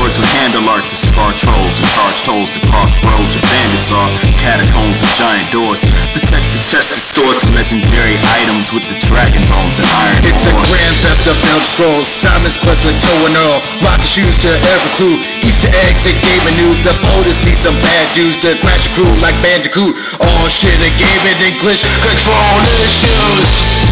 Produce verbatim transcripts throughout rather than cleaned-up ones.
Androids with handle art to scar trolls and charge tolls to crossroads. Where bandits are catacombs and giant doors. Protect the chest and stores of legendary items with the dragon bones and iron ore. It's a grand theft of Elder Scrolls. Simon's Quest with Toe and Earl. Rocket shoes to every clue. Easter eggs and gaming news. The POTUS need some bad dudes to crash a crew like Bandicoot. All shit and gaming English. Control issues.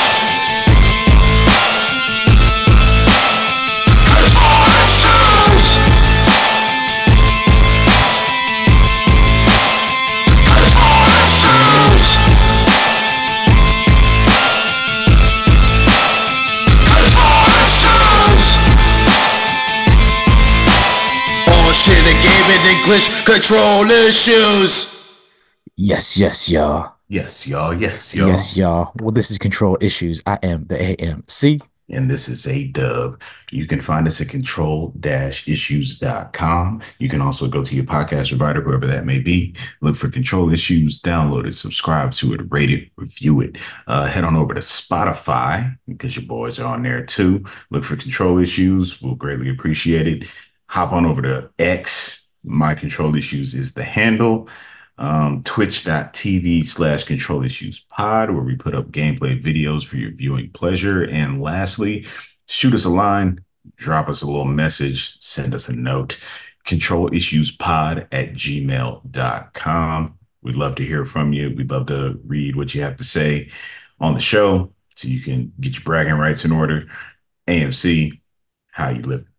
Shit and gaming English control issues. Yes, yes, y'all. Yes, y'all. Yes, y'all. Yes, y'all. Well, this is Control Issues. I am the A M C. And this is A-Dub. You can find us at control dash issues dot com. You can also go to your podcast provider, whoever that may be. Look for Control Issues, download it, subscribe to it, rate it, review it. Uh, head on over to Spotify because your boys are on there too. Look for Control Issues. We'll greatly appreciate it. Hop on over to X. My Control Issues is the handle. Um, Twitch.tv slash Control Issues Pod, where we put up gameplay videos for your viewing pleasure. And lastly, shoot us a line, drop us a little message, send us a note. Control Issues Pod at gmail dot com. We'd love to hear from you. We'd love to read what you have to say on the show so you can get your bragging rights in order. A M C, how you living?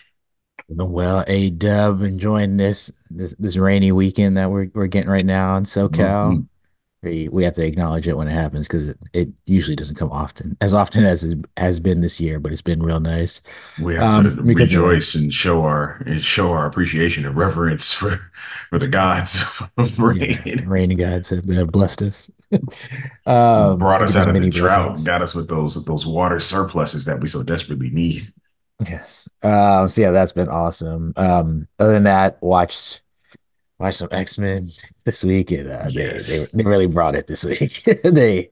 Well, A-Dub, enjoying this this this rainy weekend that we're we're getting right now in SoCal. Mm-hmm. We we have to acknowledge it when it happens because it, it usually doesn't come often, as often as it has been this year. But it's been real nice. We have um, to rejoice and show our and show our appreciation and reverence for for the gods of rain. Yeah, rain gods have, have blessed us. um, Brought us out of the drought, got us with those those water surpluses that we so desperately need. Yes. Um, so yeah, that's been awesome. Um, other than that, watched watched some X-Men this week, and uh, yes. they, they they really brought it this week. they,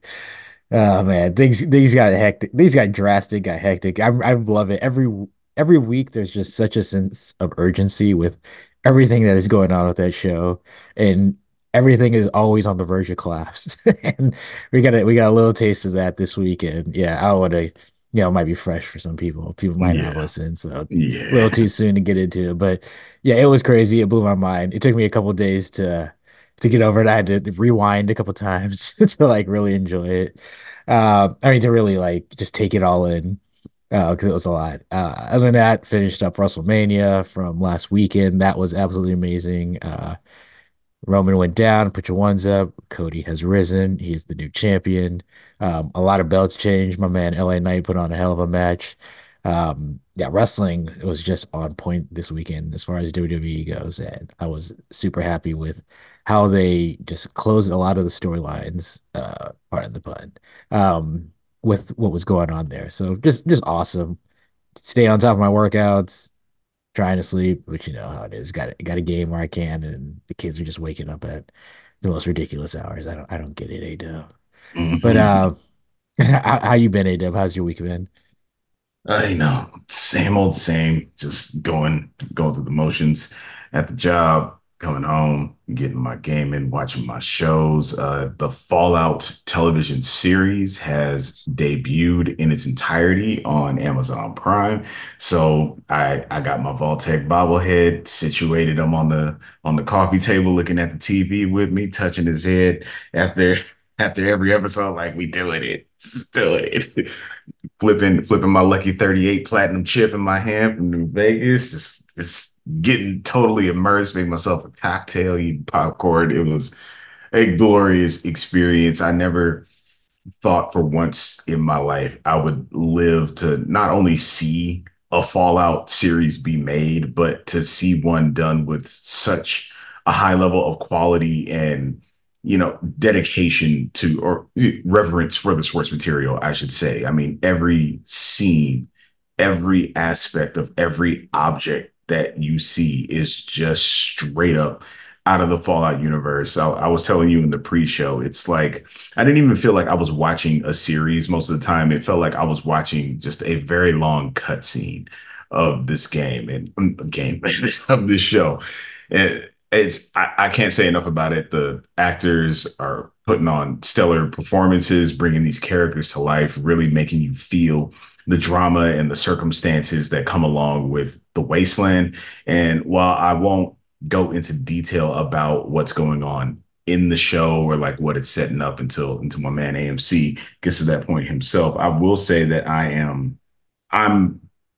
oh man, things things got hectic. Things got drastic, got hectic. I I love it every every week. There's just such a sense of urgency with everything that is going on with that show, and everything is always on the verge of collapse. and we got a, we got a little taste of that this weekend. Yeah, I want to. You know, it might be fresh for some people. People might yeah. not listen, so yeah. a little too soon to get into it. But yeah, it was crazy. It blew my mind. It took me a couple of days to to get over it. I had to rewind a couple times to like really enjoy it. Uh, I mean, to really like just take it all in because uh, it was a lot. Uh, other than that, finished up WrestleMania from last weekend. That was absolutely amazing. Uh, Roman went down, put your ones up. Cody has risen. He's the new champion. Um, a lot of belts changed. My man L A Knight put on a hell of a match. Um, yeah, wrestling was just on point this weekend as far as W W E goes. And I was super happy with how they just closed a lot of the storylines, uh, pardon the pun, um, with what was going on there. So just, just awesome. Stay on top of my workouts. Trying to sleep, which you know how it is. Got got a game where I can, and the kids are just waking up at the most ridiculous hours. I don't I don't get it, A-Dub. Mm-hmm. But uh, how, how you been, A-Dub? How's your week been? Uh, you know, same old same. Just going going through the motions at the job, coming home, getting my game in, watching my shows. Uh, the Fallout television series has debuted in its entirety on Amazon Prime. So I I got my Vault-Tec bobblehead situated. I'm on the on the coffee table looking at the T V with me, touching his head after after every episode, like we doing it, still it. flipping flipping my lucky thirty-eight platinum chip in my hand from New Vegas, just just getting totally immersed, making myself a cocktail, eating popcorn. It was a glorious experience. I never thought for once in my life I would live to not only see a Fallout series be made, but to see one done with such a high level of quality and, you know, dedication to, or reverence for the source material, I should say. I mean, every scene, every aspect of every object that you see is just straight up out of the Fallout universe. I, I was telling you in the pre-show, it's like, I didn't even feel like I was watching a series most of the time. It felt like I was watching just a very long cutscene of this game and um, game of this show. And it's I, I can't say enough about it. The actors are putting on stellar performances, bringing these characters to life, really making you feel the drama and the circumstances that come along with the wasteland. And while I won't go into detail about what's going on in the show or like what it's setting up until until my man A M C gets to that point himself, I will say that I am I'm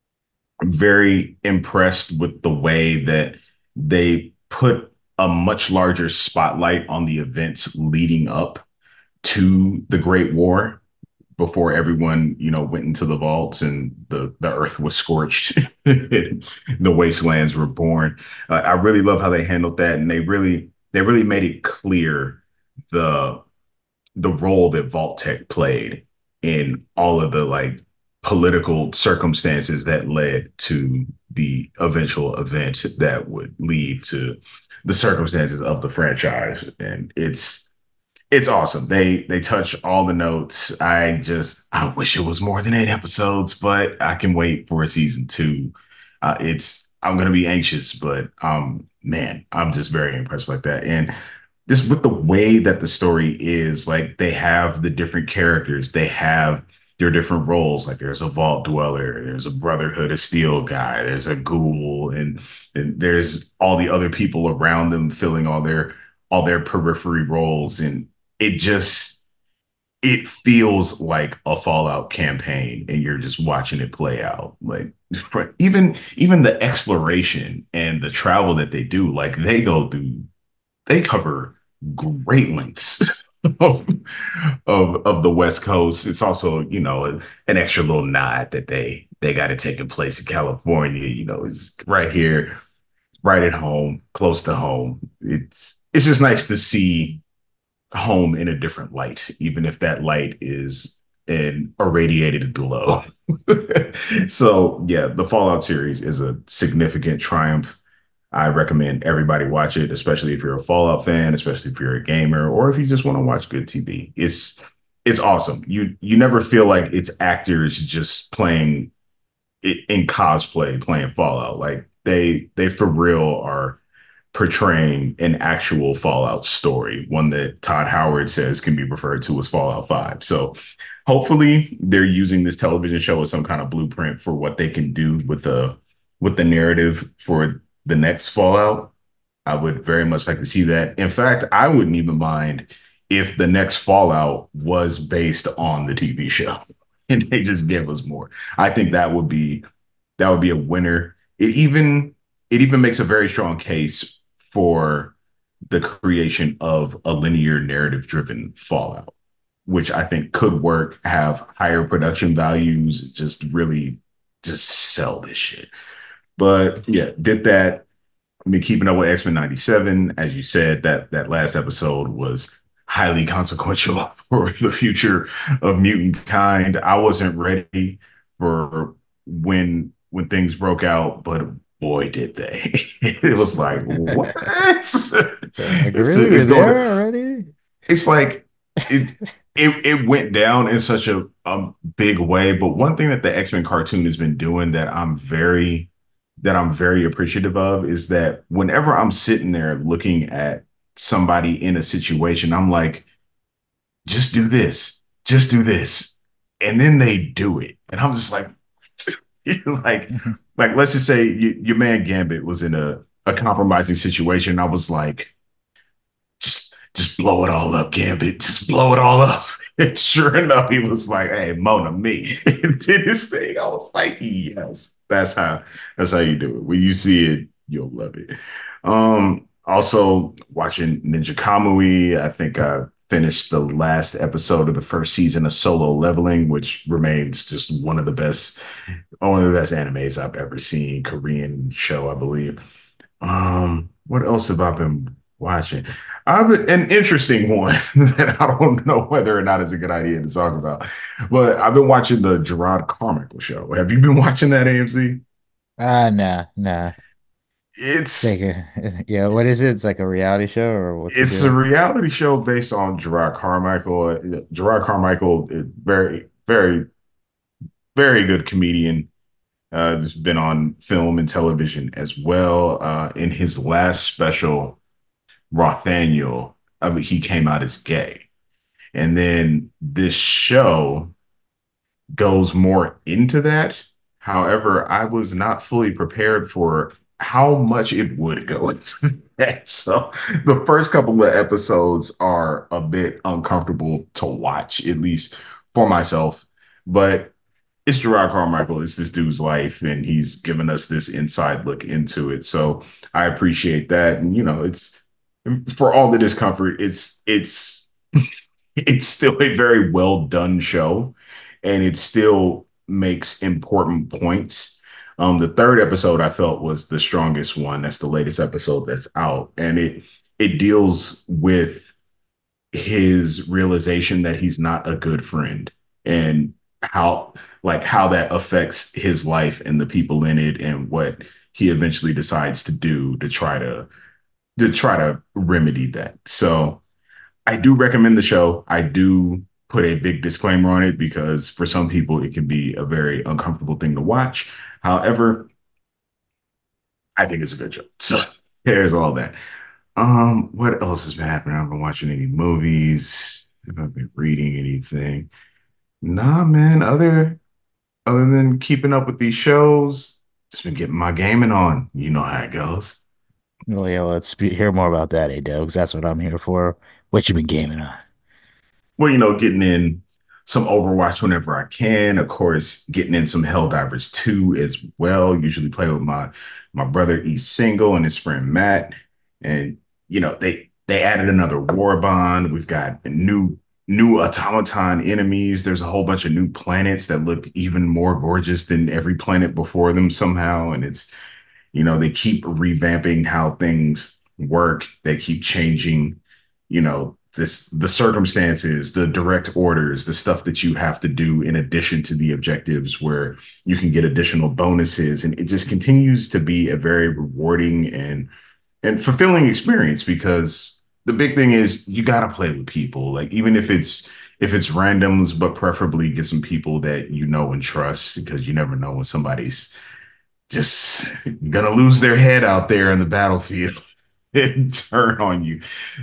very impressed with the way that they put a much larger spotlight on the events leading up to the Great War before everyone, you know, went into the vaults and the, the earth was scorched. The wastelands were born. Uh, I really love how they handled that. And they really, they really made it clear the, the role that Vault-Tec played in all of the like political circumstances that led to the eventual event that would lead to the circumstances of the franchise. And it's it's awesome. They they touch all the notes. I just I wish it was more than eight episodes, but I can wait for a season two. Uh, it's I'm gonna be anxious, but um man, I'm just very impressed like that. And just with the way that the story is, like they have the different characters, they have their different roles. Like there's a vault dweller, there's a Brotherhood of Steel guy, there's a ghoul, and, and there's all the other people around them filling all their all their periphery roles. And it just it feels like a Fallout campaign, and you're just watching it play out. Like even even the exploration and the travel that they do, like they go through, they cover great lengths of, of of the West Coast. It's also, you know, an extra little nod that they they got it taking place in California. You know, it's right here, right at home, close to home. It's it's just nice to see home in a different light, even if that light is an irradiated glow. So yeah, the Fallout series is a significant triumph. I recommend everybody watch it, especially if you're a Fallout fan, especially if you're a gamer, or if you just want to watch good T V. It's it's awesome. You you never feel like it's actors just playing it in cosplay, playing Fallout. Like they they for real are portraying an actual Fallout story, one that Todd Howard says can be referred to as Fallout five. So hopefully they're using this television show as some kind of blueprint for what they can do with the with the narrative for the next Fallout. I would very much like to see that. In fact, I wouldn't even mind if the next Fallout was based on the T V show and they just gave us more. I think that would be that would be a winner. It even it even makes a very strong case for the creation of a linear narrative driven Fallout, which I think could work, have higher production values, just really just sell this shit. But yeah, did that. I mean, keeping up with X-Men ninety-seven, as you said, that that last episode was highly consequential for the future of mutant kind. I wasn't ready for when when things broke out, but boy, did they. It was like, what? Like, really? You're there already? It's like it it it went down in such a, a big way. But one thing that the X-Men cartoon has been doing that I'm very that I'm very appreciative of is that whenever I'm sitting there looking at somebody in a situation, I'm like, just do this, just do this. And then they do it. And I'm just like, like, like, let's just say you, your man Gambit was in a, a compromising situation. I was like, just, just blow it all up, Gambit. Just blow it all up. And sure enough, he was like, hey, Mona me. And did his thing. I was like, yes, that's how that's how you do it. When you see it, you'll love it. Um, also watching Ninja Kamui. I think I finished the last episode of the first season of Solo Leveling, which remains just one of the best, one of the best animes I've ever seen. Korean show, I believe. Um, what else have I been watching? I've been, an interesting one that I don't know whether or not it's a good idea to talk about, but I've been watching the Gerard Carmichael show. Have you been watching that, A M C? Ah, uh, nah, nah. It's like a, yeah. What is it? It's like a reality show, or what's it's it a reality show based on Gerard Carmichael. Gerard Carmichael is very, very, very good comedian. Uh, it's been on film and television as well. Uh, in his last special, Rothaniel, I mean, he came out as gay. And then this show goes more into that. However, I was not fully prepared for how much it would go into that. So the first couple of episodes are a bit uncomfortable to watch, at least for myself. But it's Gerard Carmichael. It's this dude's life, and he's given us this inside look into it. So I appreciate that. And you know, it's for all the discomfort, it's it's it's still a very well done show, and it still makes important points. Um, the third episode I felt was the strongest one. That's the latest episode that's out, and it it deals with his realization that he's not a good friend and how like how that affects his life and the people in it and what he eventually decides to do to try to to try to remedy that. So I do recommend the show. I do put a big disclaimer on it because for some people it can be a very uncomfortable thing to watch. However, I think it's a good show. So there's all that. Um, what else has been happening? I've been watching any movies. Have I been reading anything? Nah, man. Other other than keeping up with these shows, just been getting my gaming on. You know how it goes. Well, yeah, let's be, hear more about that, A-Dub, because that's what I'm here for. What you been gaming on? Well, you know, getting in some Overwatch whenever I can. Of course, getting in some Helldivers two as well. Usually play with my my brother E Single and his friend Matt. And you know, they they added another war bond. We've got new new automaton enemies. There's a whole bunch of new planets that look even more gorgeous than every planet before them somehow. And it's, you know, they keep revamping how things work. They keep changing, you know, this the circumstances, the direct orders, the stuff that you have to do in addition to the objectives where you can get additional bonuses. And it just continues to be a very rewarding and and fulfilling experience because the big thing is you got to play with people. Like even if it's if it's randoms, but preferably get some people that you know and trust because you never know when somebody's just gonna lose their head out there in the battlefield and turn on you.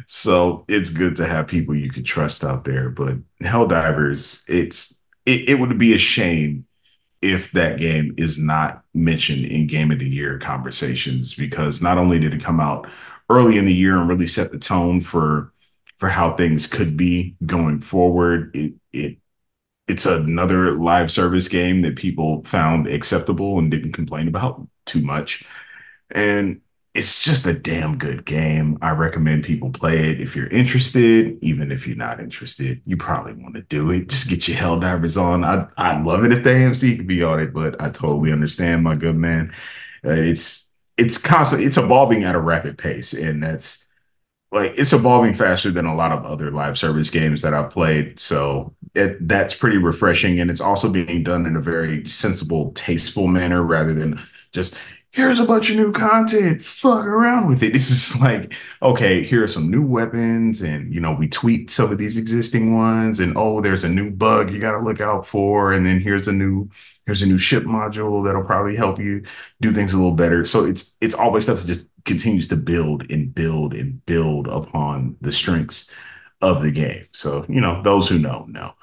So it's good to have people you can trust out there. But Helldivers, it's it, it would be a shame if that game is not mentioned in Game of the Year conversations because not only did it come out early in the year and really set the tone for for how things could be going forward, it it it's another live service game that people found acceptable and didn't complain about too much. And it's just a damn good game. I recommend people play it if you're interested. Even if you're not interested, you probably want to do it. Just get your Helldivers on. I I'd love it if the A M C could be on it, but I totally understand, my good man. Uh, it's it's constant. It's evolving at a rapid pace, and that's like it's evolving faster than a lot of other live service games that I've played. So it, that's pretty refreshing, and it's also being done in a very sensible, tasteful manner rather than just here's a bunch of new content, fuck around with it. It's just like, okay, here are some new weapons, and you know, we tweaked some of these existing ones, and oh, there's a new bug you got to look out for, and then here's a new here's a new ship module that'll probably help you do things a little better. So it's it's always stuff that just continues to build and build and build upon the strengths of the game. So, you know, those who know know.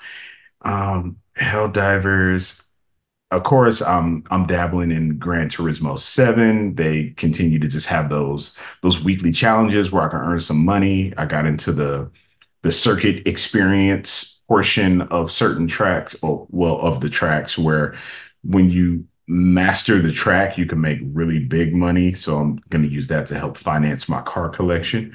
Um, Helldivers, of course, I'm I'm dabbling in Gran Turismo seven. They continue to just have those those weekly challenges where I can earn some money. I got into the the circuit experience portion of certain tracks, or well, of the tracks where when you master the track, you can make really big money. So I'm going to use that to help finance my car collection.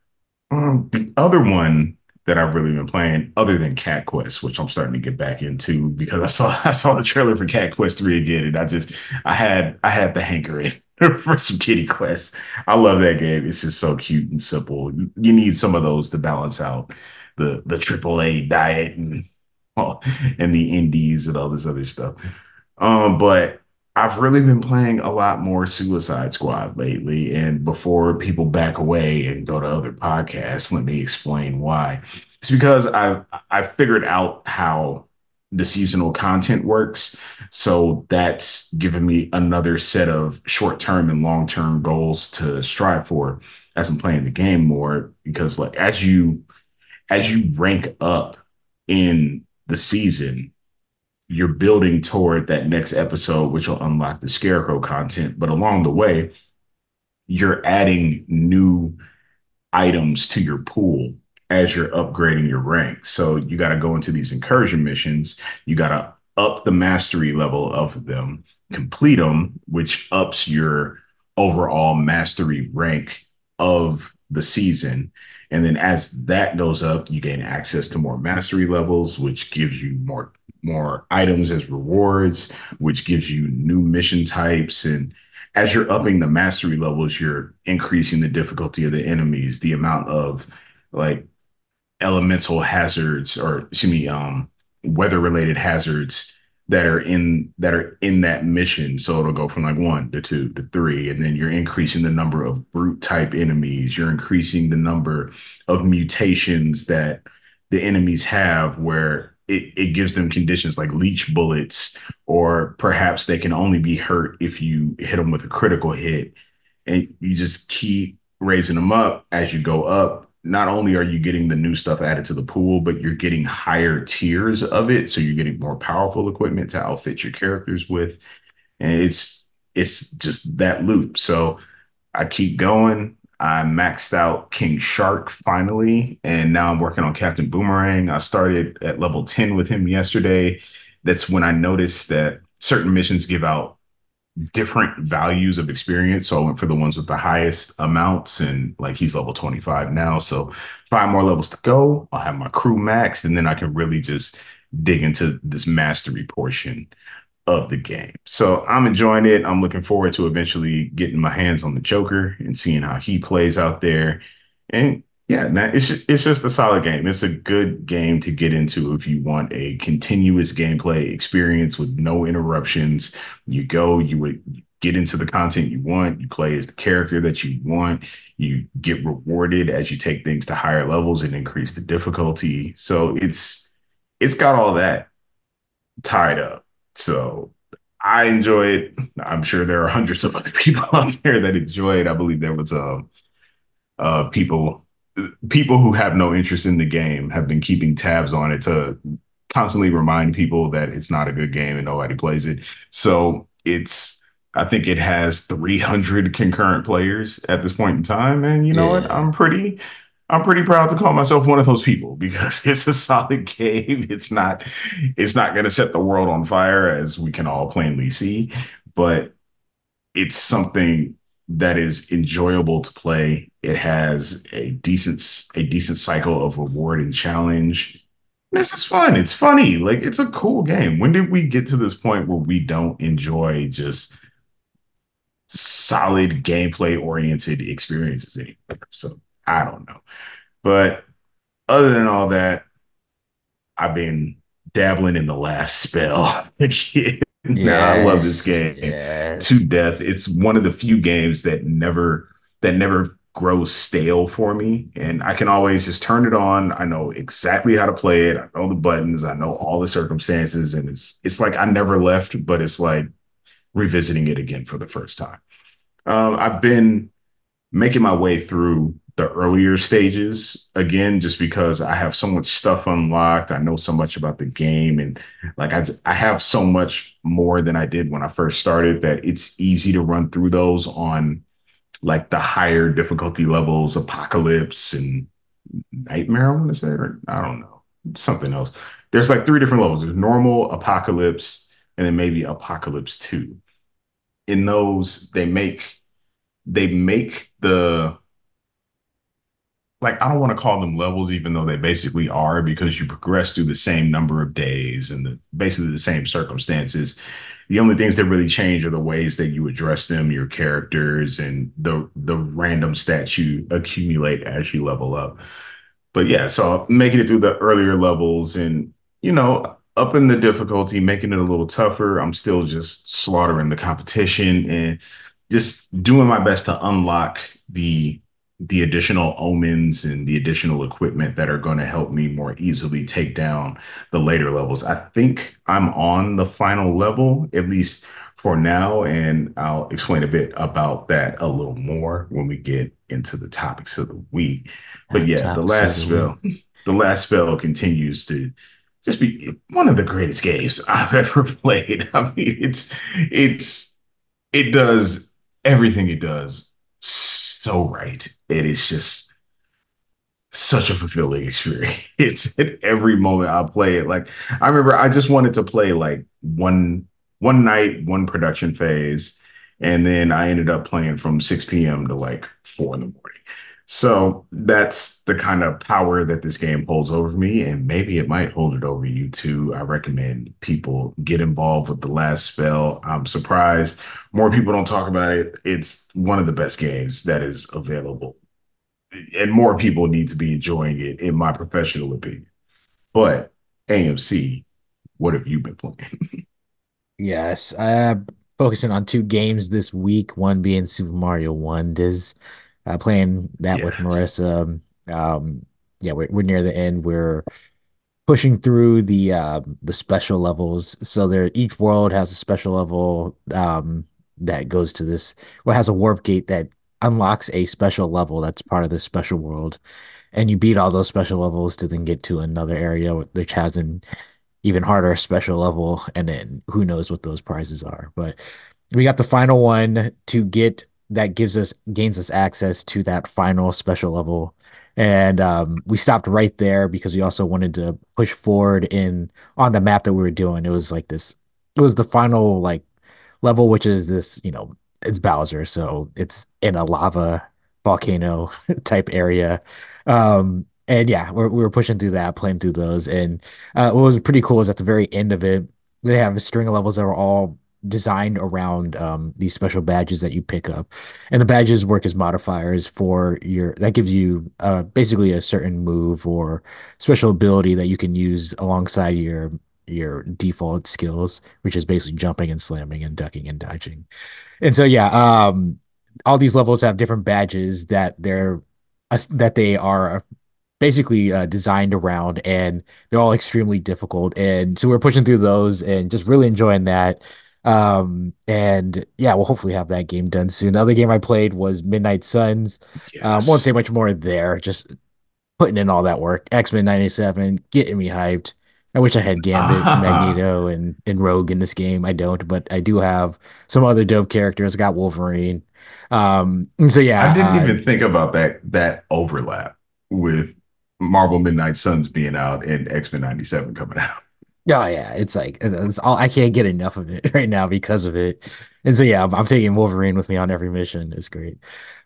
Um, the other one that I've really been playing, other than Cat Quest, which I'm starting to get back into because I saw I saw the trailer for Cat Quest three again, and I just I had I had the hankering for some kitty quests. I love that game. It's just so cute and simple. You, you need some of those to balance out the the triple A diet and well, and the indies and all this other stuff. Um, but I've really been playing a lot more Suicide Squad lately. And before people back away and go to other podcasts, let me explain why. It's because I've I figured out how the seasonal content works. So that's given me another set of short-term and long-term goals to strive for as I'm playing the game more. Because like as you as you rank up in the season, you're building toward that next episode, which will unlock the Scarecrow content. But along the way, you're adding new items to your pool as you're upgrading your rank. So you got to go into these incursion missions. You got to up the mastery level of them, complete them, which ups your overall mastery rank of the season. And then as that goes up, you gain access to more mastery levels, which gives you more more items as rewards, which gives you new mission types. And as you're upping the mastery levels, you're increasing the difficulty of the enemies, the amount of like elemental hazards or excuse me, um, weather related hazards that are in that are in that mission. So it'll go from like one to two to three, and then you're increasing the number of brute type enemies. You're increasing the number of mutations that the enemies have, where it, it gives them conditions like leech bullets, or perhaps they can only be hurt if you hit them with a critical hit. And you just keep raising them up as you go up. Not only are you getting the new stuff added to the pool, but you're getting higher tiers of it. So you're getting more powerful equipment to outfit your characters with. And it's it's just that loop. So I keep going. I maxed out King Shark finally, and now I'm working on Captain Boomerang. I started at level ten with him yesterday. That's when I noticed that certain missions give out different values of experience. So I went for the ones with the highest amounts, and like he's level twenty-five now. So five more levels to go. I'll have my crew maxed, and then I can really just dig into this mastery portion of the game. So I'm enjoying it. I'm looking forward to eventually getting my hands on the Joker and seeing how he plays out there. And yeah, man, it's just, it's just a solid game. It's a good game to get into if you want a continuous gameplay experience with no interruptions. You go, you would get into the content you want, you play as the character that you want, you get rewarded as you take things to higher levels and increase the difficulty. So it's it's got all that tied up. So I enjoy it. I'm sure there are hundreds of other people out there that enjoy it. I believe there was uh, uh, people people who have no interest in the game have been keeping tabs on it to constantly remind people that it's not a good game and nobody plays it. So it's I think it has three hundred concurrent players at this point in time. And you know Yeah. what? I'm pretty I'm pretty proud to call myself one of those people because it's a solid game. It's not it's not going to set the world on fire, as we can all plainly see, but it's something that is enjoyable to play. It has a decent a decent cycle of reward and challenge. This is fun. It's funny. Like, it's a cool game. When did we get to this point where we don't enjoy just solid gameplay oriented experiences anymore? So I don't know. But other than all that, I've been dabbling in the last spell. Now I love this game Yes. to death. It's one of the few games that never that never grows stale for me. And I can always just turn it on. I know exactly how to play it. I know the buttons. I know all the circumstances. And it's it's like I never left, but it's like revisiting it again for the first time. Um, I've been making my way through the earlier stages again, just because I have so much stuff unlocked. I know so much about the game, and like I, I have so much more than I did when I first started that it's easy to run through those on like the higher difficulty levels, Apocalypse and Nightmare, I want to say, or I don't know, something else. There's like three different levels. There's normal, Apocalypse, and then maybe Apocalypse two. In those, they make they make the like, I don't want to call them levels, even though they basically are, because you progress through the same number of days and the, basically the same circumstances. The only things that really change are the ways that you address them, your characters, and the the random stats you accumulate as you level up. But yeah, so making it through the earlier levels and, you know, upping the difficulty, making it a little tougher. I'm still just slaughtering the competition and just doing my best to unlock the the additional omens and the additional equipment that are going to help me more easily take down the later levels. I think I'm on the final level, at least for now, and I'll explain a bit about that a little more when we get into the topics of the week. But Uh, yeah, the topics of last the week. spell, the last spell continues to just be one of the greatest games I've ever played. I mean, it's it's it does everything it does so right. It is just such a fulfilling experience. It's at every moment I play it. Like I remember I just wanted to play like one one night, one production phase, and then I ended up playing from six p m to like four in the morning. So that's the kind of power that this game holds over me, and maybe it might hold it over you too. I recommend people get involved with the last spell. I'm surprised more people don't talk about it. It's one of the best games that is available, and more people need to be enjoying it, in my professional opinion. But A M C, what have you been playing? Yes, I'm focusing on two games this week. One being Super Mario Wonders. Uh, playing that with Yes. Marissa. Um, yeah, we're, we're near the end. We're pushing through the um the special levels. So there, each world has a special level um that goes to this, well, has a warp gate that unlocks a special level that's part of this special world. And you beat all those special levels to then get to another area which has an even harder special level, and then who knows what those prizes are. But we got the final one to get that gives us gains us access to that final special level. And um, we stopped right there because we also wanted to push forward in on the map that we were doing. It was like this, it was the final like level, which is this, you know, it's Bowser, so it's in a lava volcano type area. Um, and yeah, we're, we were pushing through that, playing through those, and uh, what was pretty cool is at the very end of it, they have a string of levels that are all designed around um, these special badges that you pick up, and the badges work as modifiers for your that gives you uh, basically a certain move or special ability that you can use alongside your your default skills, which is basically jumping and slamming and ducking and dodging. And so yeah, um, all these levels have different badges that they're uh, that they are basically uh, designed around, and they're all extremely difficult. And so we're pushing through those and just really enjoying that. Um, and yeah, we'll hopefully have that game done soon. The other game I played was Midnight Suns. Um, won't say Yes. much more there. Just putting in all that work. X-Men ninety-seven, getting me hyped. I wish I had Gambit, Ah, Magneto, and, and Rogue in this game. I don't, but I do have some other dope characters. I got Wolverine. Um, and so I yeah, didn't uh, even think about that that overlap with Marvel Midnight Suns being out and X-Men ninety-seven coming out. oh yeah, it's like it's all I can't get enough of it right now because of it. And so yeah, I'm, I'm taking Wolverine with me on every mission. It's great.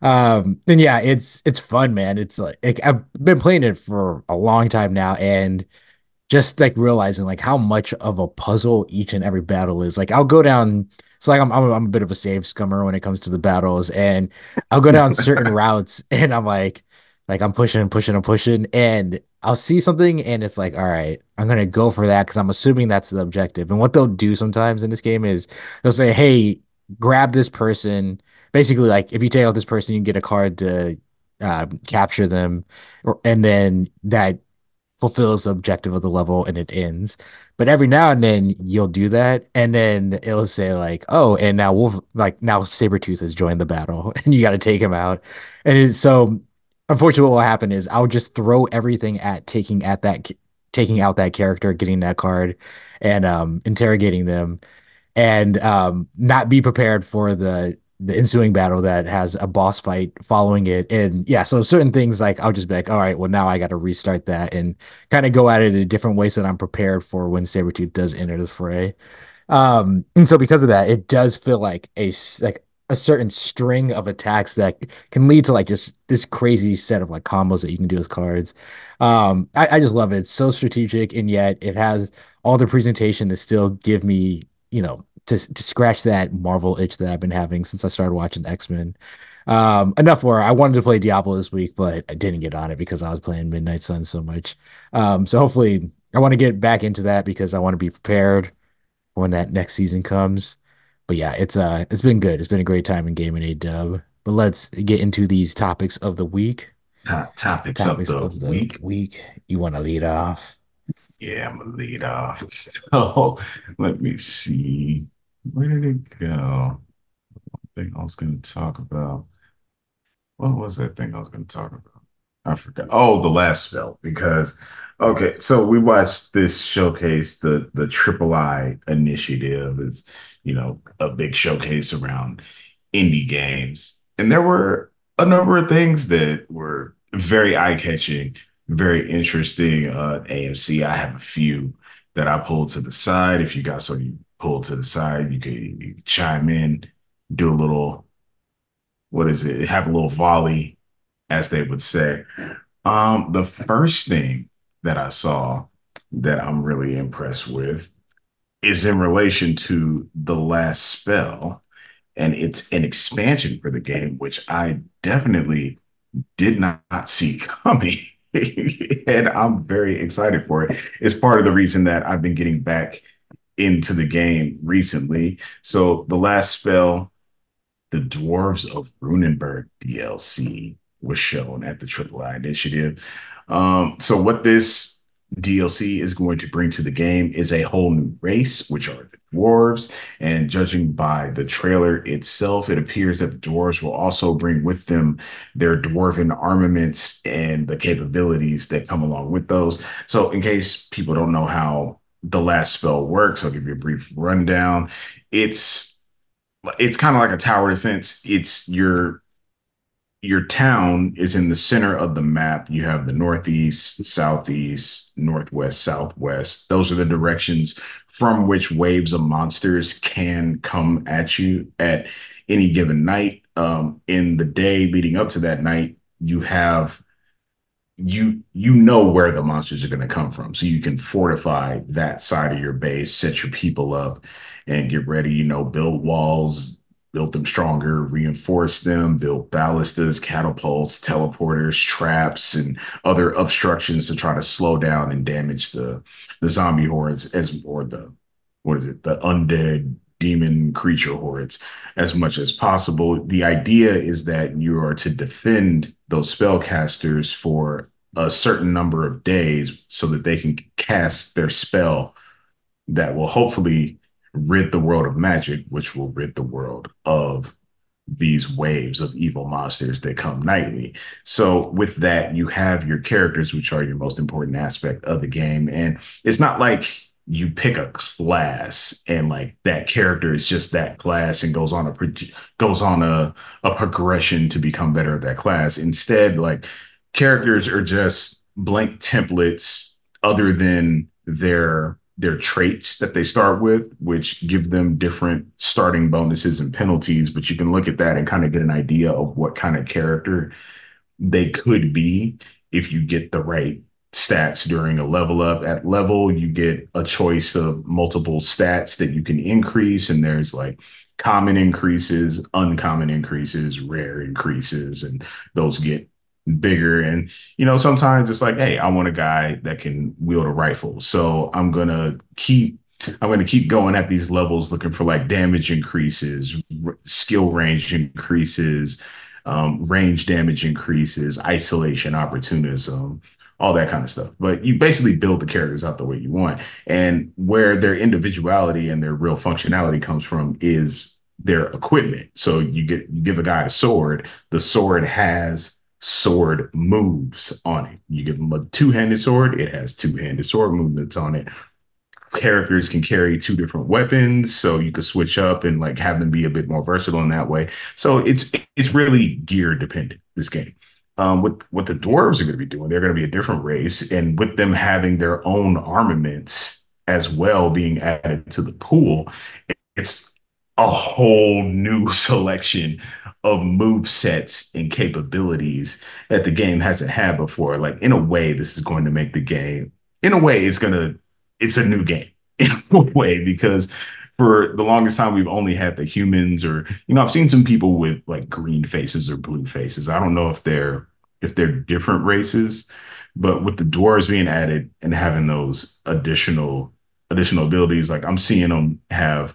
Um, and yeah, it's it's fun, man. It's like, like I've been playing it for a long time now, and just like realizing like how much of a puzzle each and every battle is. Like I'll go down. It's like I'm, I'm I'm a bit of a save scummer when it comes to the battles, and I'll go down certain routes, and I'm like, like I'm pushing and pushing and pushing, and I'll see something, and it's like, all right, I'm gonna go for that because I'm assuming that's the objective. And what they'll do sometimes in this game is they'll say, hey, grab this person. Basically, like if you take out this person, you can get a card to uh, capture them, or, and then that fulfills the objective of the level and it ends. But every now and then you'll do that, and then it'll say like, oh, and now Wolf like now Sabretooth has joined the battle and you got to take him out. And it's, so unfortunately what will happen is I'll just throw everything at taking at that taking out that character, getting that card, and um interrogating them, and um, not be prepared for the the ensuing battle that has a boss fight following it. And yeah, so certain things like I'll just be like, all right, well now I got to restart that and kind of go at it in a different way so that I'm prepared for when Sabretooth does enter the fray. Um, and so because of that, it does feel like a like a certain string of attacks that can lead to like just this crazy set of like combos that you can do with cards. Um, I, I just love it. It's so strategic, and yet it has all the presentation to still give me, you know, to to scratch that Marvel itch that I've been having since I started watching X-Men. Um, enough where I wanted to play Diablo this week, but I didn't get on it because I was playing Midnight Sun so much. Um, so hopefully I want to get back into that because I want to be prepared when that next season comes. But yeah, it's uh it's been good. It's been a great time in gaming A dub. but let's get into these topics of the week. Top topics of Topics the of the week. week. You want to lead off? Yeah, I'm gonna lead off. So let me see. Where did it go? I think I was gonna talk about. What was that thing I was gonna talk about? I forgot. Oh, the last spell. Because okay, so we watched this showcase, the the Triple I initiative is, you know, a big showcase around indie games. And there were a number of things that were very eye-catching, very interesting. Uh, A M C, I have a few that I pulled to the side. If you got some you pull to the side, you could, you could chime in, do a little, what is it? Have a little volley, as they would say. Um, the first thing that I saw that I'm really impressed with is in relation to the last spell, and it's an expansion for the game, which I definitely did not see coming. And I'm very excited for it. It's part of the reason that I've been getting back into the game recently. So the last spell, the Dwarves of Runenberg D L C was shown at the Triple I Initiative. Um, so what this D L C is going to bring to the game is a whole new race, which are the dwarves. And judging by the trailer itself, it appears that the dwarves will also bring with them their dwarven armaments and the capabilities that come along with those. So in case people don't know how the last spell works, I'll give you a brief rundown. It's it's kind of like a tower defense. It's your your town is in the center of the map. You have the northeast, southeast, northwest, southwest. Those are the directions from which waves of monsters can come at you at any given night. Um, in the day leading up to that night, you have you you know where the monsters are going to come from, so you can fortify that side of your base, set your people up, and get ready. You know, build walls, build them stronger, reinforce them, build ballistas, catapults, teleporters, traps, and other obstructions to try to slow down and damage the the zombie hordes, as or the what is it, the undead demon creature hordes, as much as possible. The idea is that you are to defend those spellcasters for a certain number of days so that they can cast their spell that will hopefully rid the world of magic, which will rid the world of these waves of evil monsters that come nightly. So with that, you have your characters, which are your most important aspect of the game. And it's not like you pick a class and like that character is just that class and goes on a pro- goes on a, a progression to become better at that class. Instead, like characters are just blank templates other than their their traits that they start with, which give them different starting bonuses and penalties. But you can look at that and kind of get an idea of what kind of character they could be if you get the right stats during a level up. At level, you get a choice of multiple stats that you can increase, and there's like common increases, uncommon increases, rare increases, and those get bigger. And you know, sometimes it's like, hey, I want a guy that can wield a rifle, so i'm gonna keep I'm going to keep going at these levels looking for like damage increases, r- skill range increases, um, range damage increases, isolation, opportunism, all that kind of stuff. But you basically build the characters out the way you want. And where their individuality and their real functionality comes from is their equipment. So you get you give a guy a sword, the sword has sword moves on it. You give him a two-handed sword, it has two-handed sword movements on it. Characters can carry two different weapons, so you could switch up and like have them be a bit more versatile in that way. So it's it's really gear dependent, this game. Um, what what the dwarves are going to be doing, they're going to be a different race, and with them having their own armaments as well being added to the pool, it's a whole new selection of move sets and capabilities that the game hasn't had before. Like in a way, this is going to make the game. In a way, it's gonna. It's a new game in a way, because for the longest time we've only had the humans, or you know, I've seen some people with like green faces or blue faces. I don't know if they're if they're different races, but with the dwarves being added and having those additional additional abilities, like I'm seeing them have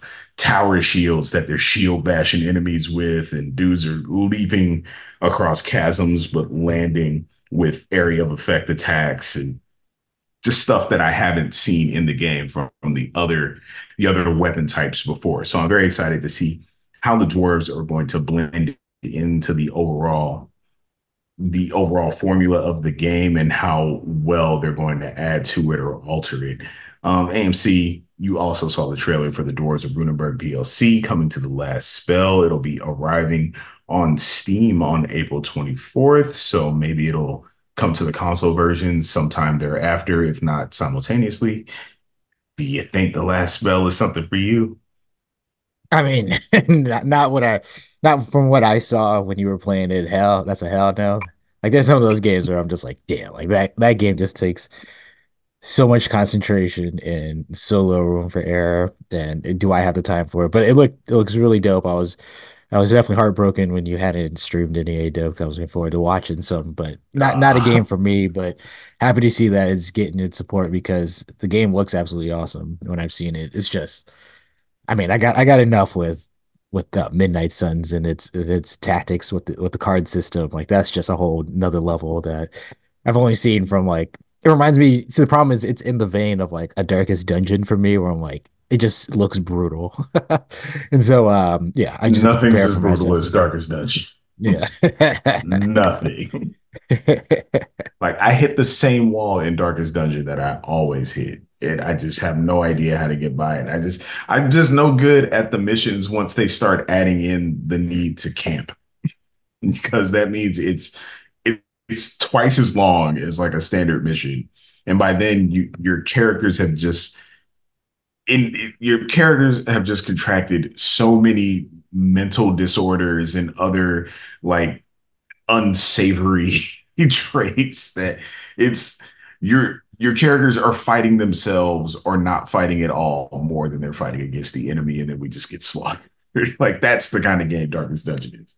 tower shields that they're shield bashing enemies with, and dudes are leaping across chasms but landing with area of effect attacks and just stuff that I haven't seen in the game from, from the other the other weapon types before. So I'm very excited to see how the dwarves are going to blend into the overall the overall formula of the game and how well they're going to add to it or alter it. Um, A M C, you also saw the trailer for the Dwarves of Runeberg D L C coming to the last spell. It'll be arriving on Steam on April twenty-fourth. So maybe it'll come to the console version sometime thereafter, if not simultaneously. Do you think the last spell is something for you? I mean, not, not what I, not from what I saw when you were playing it. Hell, that's a hell no. Like there's some of those games where I'm just like, damn, like that that game just takes so much concentration and so little room for error. And do I have the time for it? But it looked it looks really dope. I was I was definitely heartbroken when you hadn't streamed any A W. I was looking forward to watching some, but not not a Uh, game for me. But happy to see that it's getting its support because the game looks absolutely awesome when I've seen it. It's just I mean, I got I got enough with with the Midnight Suns and its its tactics with the with the card system. Like that's just a whole another level that I've only seen from like it reminds me. See, the problem is it's in the vein of like a Darkest Dungeon for me, where I'm like it just looks brutal, and so um yeah, I just have to Nothing's prepare as for brutal myself for as that. Darkest Dungeon. Yeah. Nothing. Like I hit the same wall in Darkest Dungeon that I always hit. And I just have no idea how to get by it. I just I'm just no good at the missions once they start adding in the need to camp. Because that means it's it, it's twice as long as like a standard mission. And by then you your characters have just in your characters have just contracted so many mental disorders and other like unsavory traits that it's your your characters are fighting themselves or not fighting at all more than they're fighting against the enemy, and then we just get slaughtered. Like that's the kind of game Darkest Dungeon is.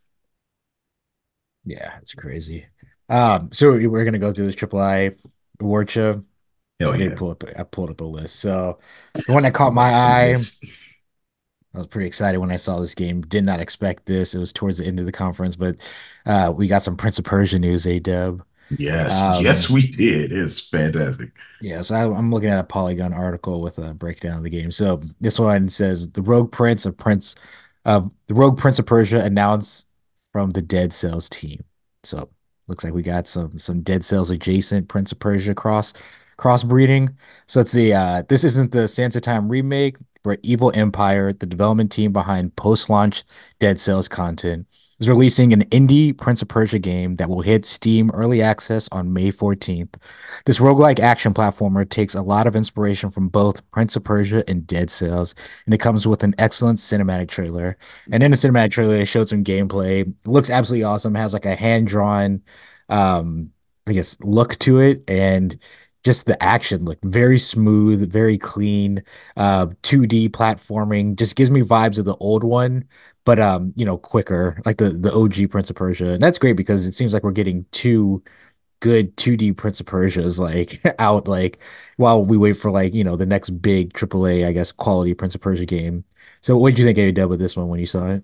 Yeah, it's crazy. Um, so we're gonna go through this triple I award show. So Hell I did yeah. pull up I pulled up a list. So the one that caught my Like the eye, list. I was pretty excited when I saw this game. Did not expect this. It was towards the end of the conference, but uh, we got some Prince of Persia news, A-Dub. Yes, yes, Um, we did. It's fantastic. yeah, so I, I'm looking at a Polygon article with a breakdown of the game. So this one says the Rogue Prince of Prince of the Rogue Prince of Persia announced from the Dead Cells team. So looks like we got some some Dead Cells adjacent Prince of Persia cross crossbreeding. So let's see. Uh, this isn't the Sands of Time remake, but Evil Empire, the development team behind post-launch Dead Cells content, is releasing an indie Prince of Persia game that will hit Steam Early Access on May fourteenth. This roguelike action platformer takes a lot of inspiration from both Prince of Persia and Dead Cells, and it comes with an excellent cinematic trailer. And in the cinematic trailer, they showed some gameplay. It looks absolutely awesome. It has like a hand-drawn, um, I guess, look to it, and just the action looked very smooth, very clean. Uh, two D platforming just gives me vibes of the old one, but um, you know, quicker, like the the O G Prince of Persia. And that's great because it seems like we're getting two good two D Prince of Persia's like out like while we wait for like, you know, the next big triple A, I guess, quality Prince of Persia game. So what did you think you did with this one when you saw it?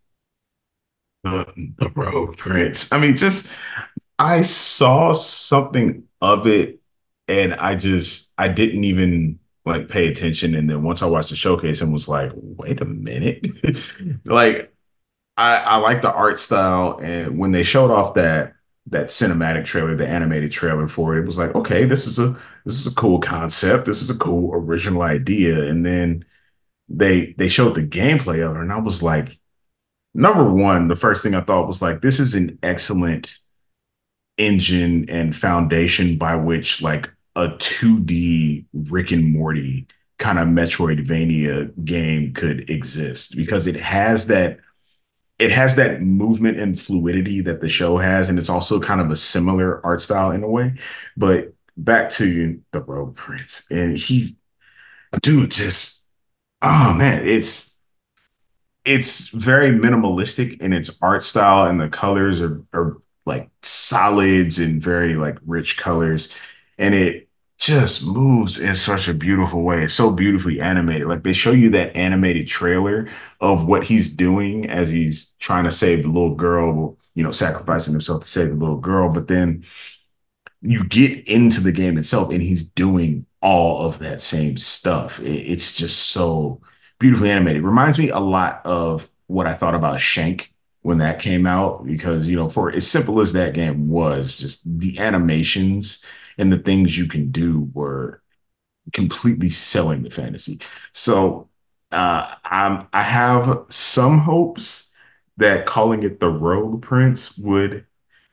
The, the Road Prince. I mean, just I saw something of it and I just I didn't even like pay attention. And then once I watched the showcase and was like, wait a minute. Like I, I like the art style. And when they showed off that that cinematic trailer, the animated trailer for it, it was like, okay, this is a this is a cool concept. This is a cool original idea. And then they they showed the gameplay of it, and I was like, number one, the first thing I thought was like, this is an excellent engine and foundation by which like a two D Rick and Morty kind of Metroidvania game could exist because it has that it has that movement and fluidity that the show has, and it's also kind of a similar art style in a way. But back to the Road Prince, and he's dude, just oh man, it's it's very minimalistic in its art style, and the colors are are like solids and very like rich colors, and it just moves in such a beautiful way. It's so beautifully animated. Like they show you that animated trailer of what he's doing as he's trying to save the little girl, you know, sacrificing himself to save the little girl. But then you get into the game itself and he's doing all of that same stuff. It, it's just so beautifully animated. Reminds me a lot of what I thought about Shank when that came out, because, you know, for as simple as that game was, just the animations and the things you can do were completely selling the fantasy. So uh, I'm I have some hopes that calling it the Rogue Prince would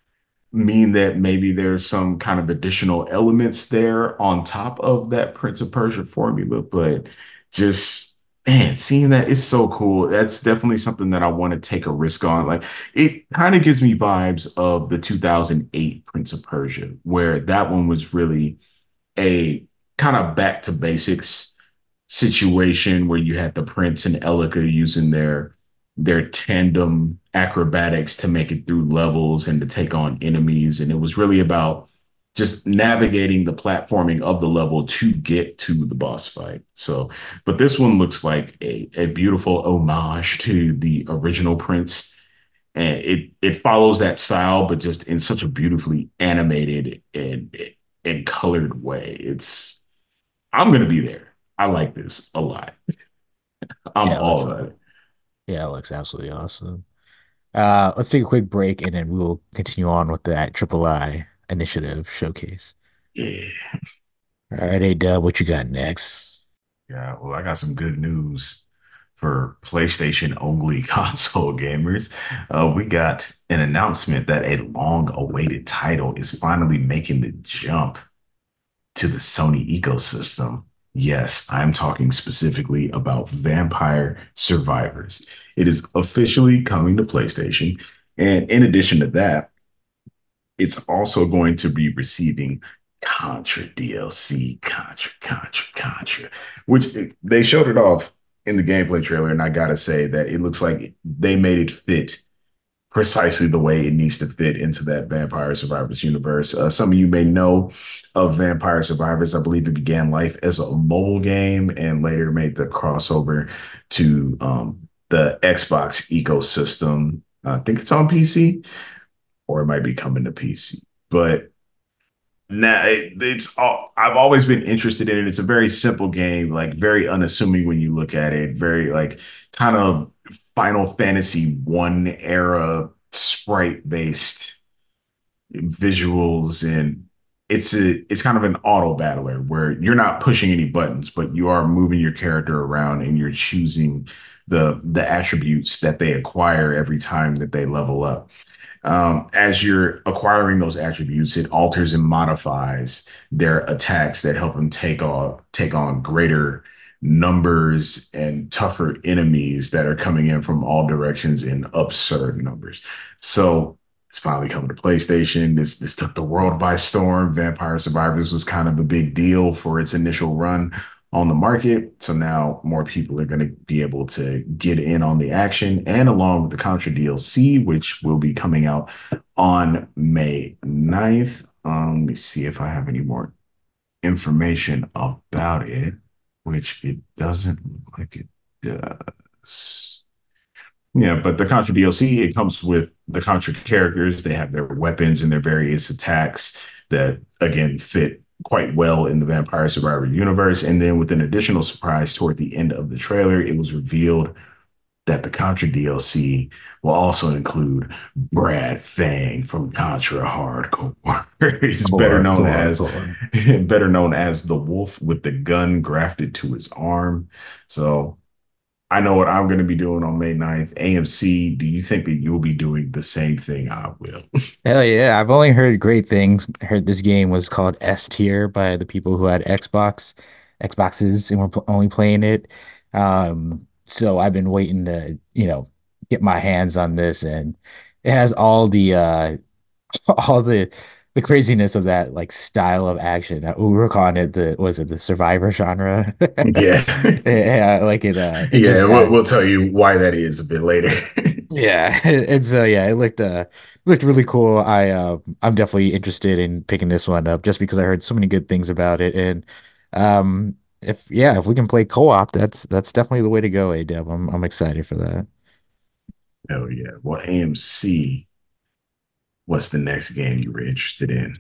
mean that maybe there's some kind of additional elements there on top of that Prince of Persia formula. But just man, seeing that it's so cool. That's definitely something that I want to take a risk on. Like it kind of gives me vibes of the two thousand eight Prince of Persia, where that one was really a kind of back to basics situation where you had the prince and Elika using their their tandem acrobatics to make it through levels and to take on enemies. And it was really about just navigating the platforming of the level to get to the boss fight. So, but this one looks like a, a beautiful homage to the original Prince. And it it follows that style, but just in such a beautifully animated and and colored way. It's I'm gonna be there. I like this a lot. I'm Yeah, it looks all about it. yeah, it looks absolutely awesome. Uh, let's take a quick break and then we'll continue on with that Triple I initiative showcase. Yeah. All right, hey Dub, what you got next? Yeah. Well, I got some good news for PlayStation only console gamers. Uh, we got an announcement that a long awaited title is finally making the jump to the Sony ecosystem. Yes, I'm talking specifically about Vampire Survivors. It is officially coming to PlayStation. And in addition to that, it's also going to be receiving Contra D L C, Contra, Contra, Contra, which it- they showed it off in the gameplay trailer. And I gotta say that it looks like they made it fit precisely the way it needs to fit into that Vampire Survivors universe. Uh, some of you may know of Vampire Survivors. I believe it began life as a mobile game and later made the crossover to um, the Xbox ecosystem. I think it's on P C or it might be coming to P C. But now it, it's all I've always been interested in it. It's a very simple game, like very unassuming when you look at it, very like kind of Final Fantasy one era sprite based visuals, and it's a it's kind of an auto battler where you're not pushing any buttons, but you are moving your character around and you're choosing the the attributes that they acquire every time that they level up. Um, as you're acquiring those attributes, it alters and modifies their attacks that help them take on take on greater numbers and tougher enemies that are coming in from all directions in absurd numbers. So it's finally coming to PlayStation. This this took the world by storm. Vampire Survivors was kind of a big deal for its initial run on the market. So now more people are going to be able to get in on the action, and along with the Contra D L C, which will be coming out on May ninth. Um, let me see if I have any more information about it, which it doesn't look like it does. Yeah, but the Contra D L C, it comes with the Contra characters. They have their weapons and their various attacks that, again, fit quite well in the Vampire Survivor universe. And then with an additional surprise toward the end of the trailer, it was revealed that the Contra D L C will also include Brad Fang from Contra Hardcore. He's better Core, known core, as core. better known as the wolf with the gun grafted to his arm. So I know what I'm going to be doing on May ninth. A M C, do you think that you'll be doing the same thing I will? Hell yeah, I've only heard great things. Heard this game was called S tier by the people who had Xbox, Xboxes and were pl only playing it. Um, so I've been waiting to, you know, get my hands on this, and it has all the uh all the the craziness of that like style of action. Uh, We were calling it the was it the survivor genre? Yeah. Yeah, like it uh it Yeah, just we'll, we'll has tell you why that is a bit later. yeah, it's uh yeah, it looked uh looked really cool. I uh I'm definitely interested in picking this one up just because I heard so many good things about it. And um if yeah, if we can play co-op, that's that's definitely the way to go, A-Dub. I'm I'm excited for that. Oh yeah. Well, A M C, what's the next game you were interested in?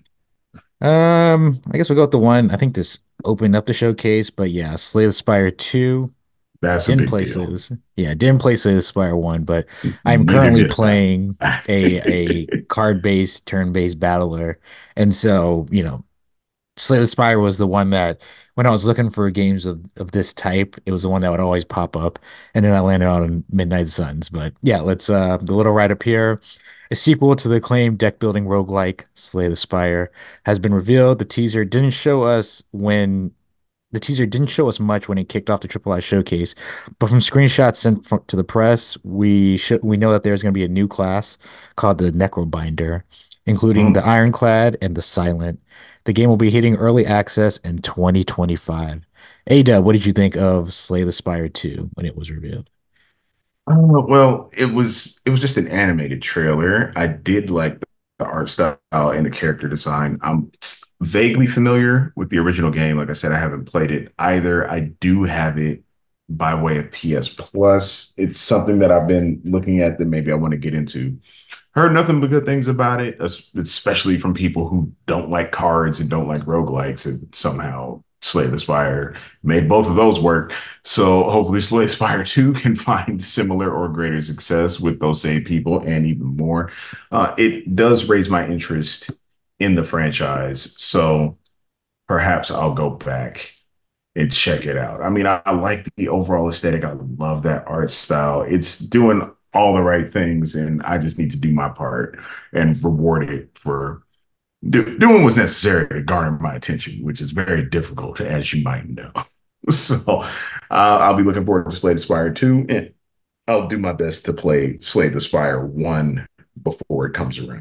Um, I guess we'll go with the one. I think this opened up the showcase, but yeah, Slay the Spire two. That's a Didn't big play deal. Slay this. Yeah, didn't play Slay the Spire one, but I'm Neither currently did playing I. a a card-based, turn-based battler. And so, you know, Slay the Spire was the one that when I was looking for games of, of this type, it was the one that would always pop up. And then I landed on Midnight Suns. But yeah, let's uh the little right up here. A sequel to the acclaimed deck building roguelike Slay the Spire has been revealed. The teaser didn't show us when the teaser didn't show us much when it kicked off the Triple I showcase, but from screenshots sent fro- to the press, we should we know that there's going to be a new class called the Necrobinder, including the Hmm. Ironclad and the Silent. The game will be hitting early access in twenty twenty-five. Ada, what did you think of Slay the Spire two when it was revealed? Uh, well, it was it was just an animated trailer. I did like the art style and the character design. I'm vaguely familiar with the original game. Like I said, I haven't played it either. I do have it by way of P S Plus. It's something that I've been looking at that maybe I want to get into. Heard nothing but good things about it, es- especially from people who don't like cards and don't like roguelikes, and somehow Slay the Spire made both of those work. So hopefully Slay the Spire two can find similar or greater success with those same people and even more. Uh, it does raise my interest in the franchise. So perhaps I'll go back and check it out. I mean, I, I like the overall aesthetic. I love that art style. It's doing all the right things, and I just need to do my part and reward it for do, doing what's necessary to garner my attention, which is very difficult, as you might know. So uh, I'll be looking forward to Slay the Spire two, and I'll do my best to play Slay the Spire one before it comes around.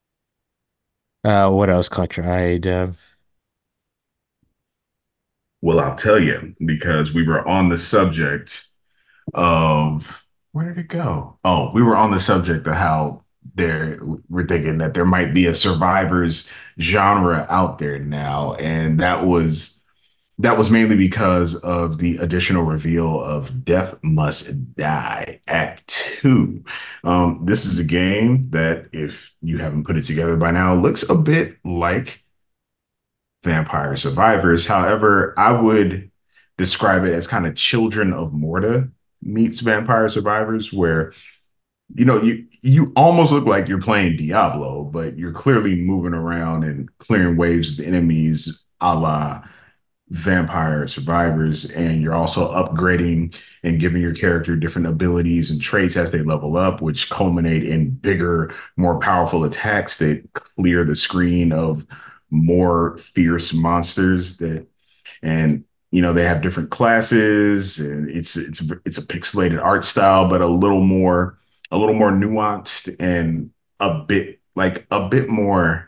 Uh, what else caught your eye, Dev? Well, I'll tell you because we were on the subject of where did it go? Oh, we were on the subject of how there we're thinking that there might be a survivors genre out there now, and that was that was mainly because of the additional reveal of Death Must Die Act Two. Um, this is a game that, if you haven't put it together by now, looks a bit like Vampire Survivors. However, I would describe it as kind of Children of Morta meets Vampire Survivors, where you know you you almost look like you're playing Diablo, but you're clearly moving around and clearing waves of enemies, a la Vampire Survivors, and you're also upgrading and giving your character different abilities and traits as they level up, which culminate in bigger, more powerful attacks that clear the screen of more fierce monsters that and you know they have different classes and it's it's it's a pixelated art style but a little more a little more nuanced and a bit like a bit more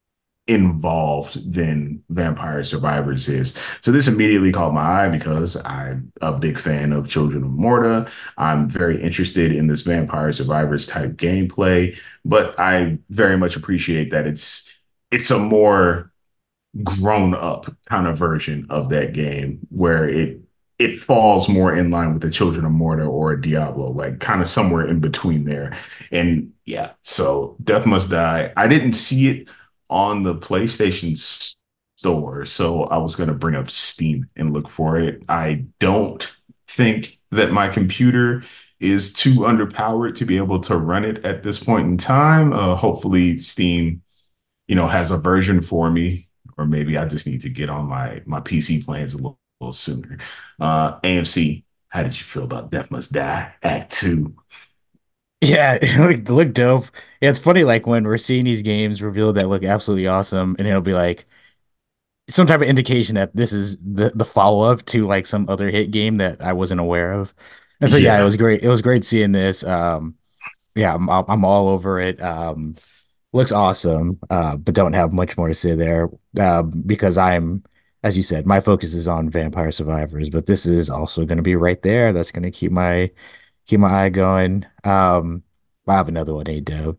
involved than Vampire Survivors is. So this immediately caught my eye because I'm a big fan of Children of Morta. I'm very interested in this Vampire Survivors type gameplay, but I very much appreciate that it's it's a more grown up kind of version of that game where it it falls more in line with the Children of Morta or a Diablo, like kind of somewhere in between there. And yeah, so Death Must Die. I didn't see it on the PlayStation store, so I was gonna bring up Steam and look for it. I don't think that my computer is too underpowered to be able to run it at this point in time. Uh, hopefully, Steam you know, has a version for me, or maybe I just need to get on my my P C plans a little, little sooner. Uh, A M C, how did you feel about Death Must Die Act Two? Yeah, it look, look dope. Yeah, it's funny, like when we're seeing these games revealed that look absolutely awesome, and it'll be like some type of indication that this is the the follow up to like some other hit game that I wasn't aware of. And so yeah, it Yeah, was great. It was great seeing this. Um, yeah, I'm I'm all over it. Um, looks awesome, uh, but don't have much more to say there, uh, because I'm, as you said, my focus is on Vampire Survivors, but this is also going to be right there. That's going to keep my keep my eye going. Um, I have another one, A-Dub.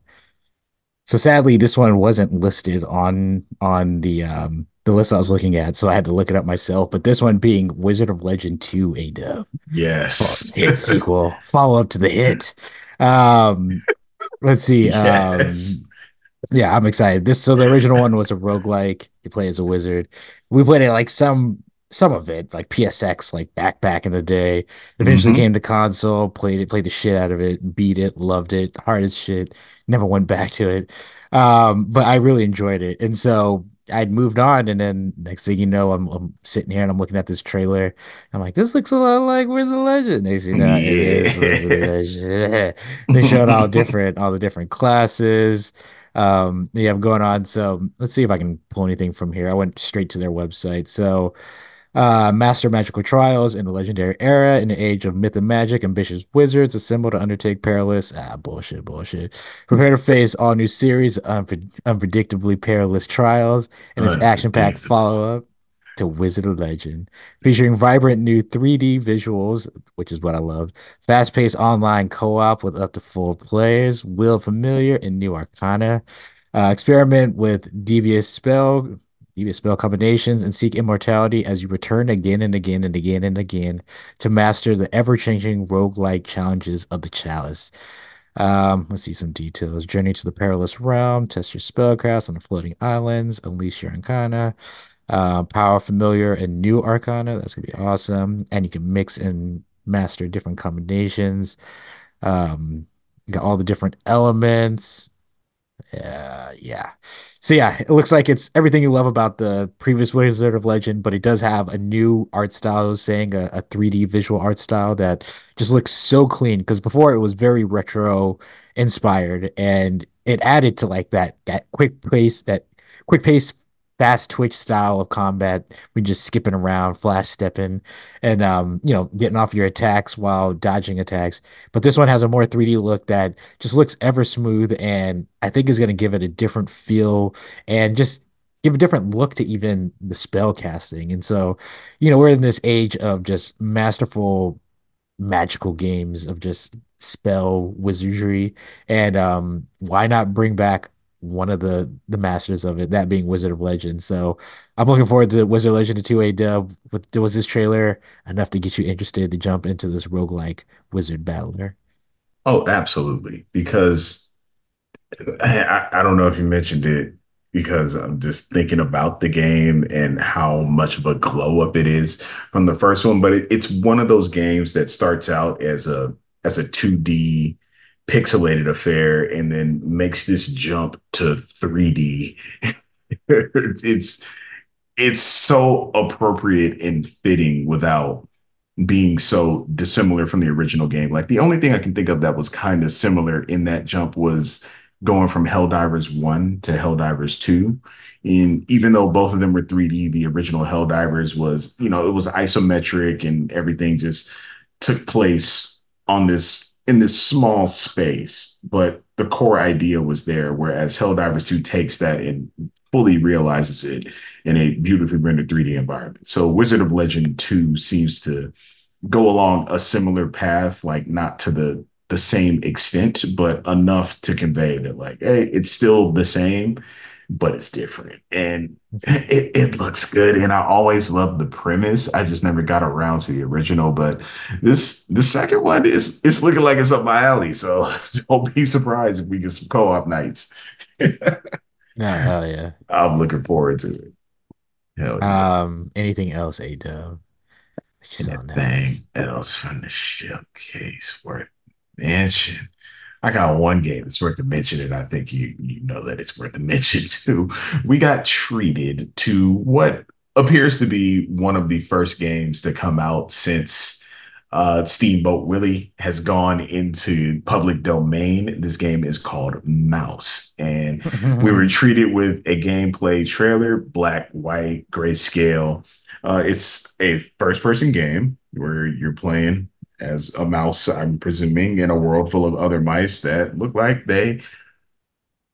So sadly, this one wasn't listed on on the um the list I was looking at, so I had to look it up myself. But this one being Wizard of Legend two, A-Dub. Yes. Hit sequel, follow up to the hit. Um, let's see. Um, Yes. yeah, I'm excited. This so the original one was a roguelike. You play as a wizard. We played it like some some of it, like P S X, like back back in the day. Eventually Hmm. came to console, played it, played the shit out of it, beat it, loved it, hard as shit. Never went back to it. Um, but I really enjoyed it. And so I'd moved on, and then next thing you know, I'm, I'm sitting here and I'm looking at this trailer. I'm like, this looks a lot like Wizard of Legend. Next thing you know, it is Wizard of Yeah. Legend. They showed all different, all the different classes um they have going on. So let's see if I can pull anything from here. I went straight to their website. So uh master magical trials in the legendary era, in the age of myth and magic, ambitious wizards assemble to undertake perilous ah bullshit bullshit prepare to face all new series of unpre- unpredictably perilous trials and its action-packed Unpredictable. follow-up to Wizard of Legend, featuring vibrant new three D visuals, which is what I love, fast-paced online co-op with up to four players, Wheel of Familiar, and new Arcana. Uh, experiment with devious spell, devious spell combinations, and seek immortality as you return again and again and again and again to master the ever-changing roguelike challenges of the Chalice. Um, let's see some details. Journey to the Perilous Realm, test your spellcraft on the floating islands, unleash your Arcana, uh, power familiar and new Arcana. That's gonna be awesome. And you can mix and master different combinations. Um, you got all the different elements. Uh, yeah. So yeah, it looks like it's everything you love about the previous Wizard of Legend, but it does have a new art style, I was saying a, a three D visual art style that just looks so clean. Because before it was very retro inspired, and it added to like that that quick pace, that quick pace, fast twitch style of combat. We just skipping around, flash stepping, and um, you know, getting off your attacks while dodging attacks. But this one has a more three D look that just looks ever smooth, and I think is going to give it a different feel and just give a different look to even the spell casting. And so, you know, we're in this age of just masterful magical games of just spell wizardry, and um why not bring back one of the the masters of it, that being Wizard of Legend. So I'm looking forward to Wizard of Legend two A dub. With was this trailer enough to get you interested to jump into this roguelike wizard battler? Oh, absolutely. Because I, I I don't know if you mentioned it because I'm just thinking about the game and how much of a glow up it is from the first one. But it, it's one of those games that starts out as a as a two D pixelated affair and then makes this jump to three D. it's it's so appropriate and fitting without being so dissimilar from the original game. Like the only thing I can think of that was kind of similar in that jump was going from Helldivers one to Helldivers two. And even though both of them were three D, the original Helldivers was, you know, it was isometric and everything just took place on this in this small space, but the core idea was there. Whereas Helldivers two takes that and fully realizes it in a beautifully rendered three D environment. So Wizard of Legend two seems to go along a similar path, like not to the the same extent, but enough to convey that, like, hey, it's still the same, but it's different. And it, it looks good. And I always loved the premise. I just never got around to the original. But this the second one is it's looking like it's up my alley. So don't be surprised if we get some co-op nights. No, hell yeah. I'm looking forward to it. Hell yeah. Um, anything else, A-Dub? You saw Anything next. else from the showcase worth mention? I got one game that's worth a mention, and I think you you know that it's worth a mention too. We got treated to what appears to be one of the first games to come out since uh, Steamboat Willie has gone into public domain. This game is called Mouse, and we were treated with a gameplay trailer, black, white, grayscale. Uh, it's a first-person game where you're playing as a mouse, I'm presuming, in a world full of other mice that look like they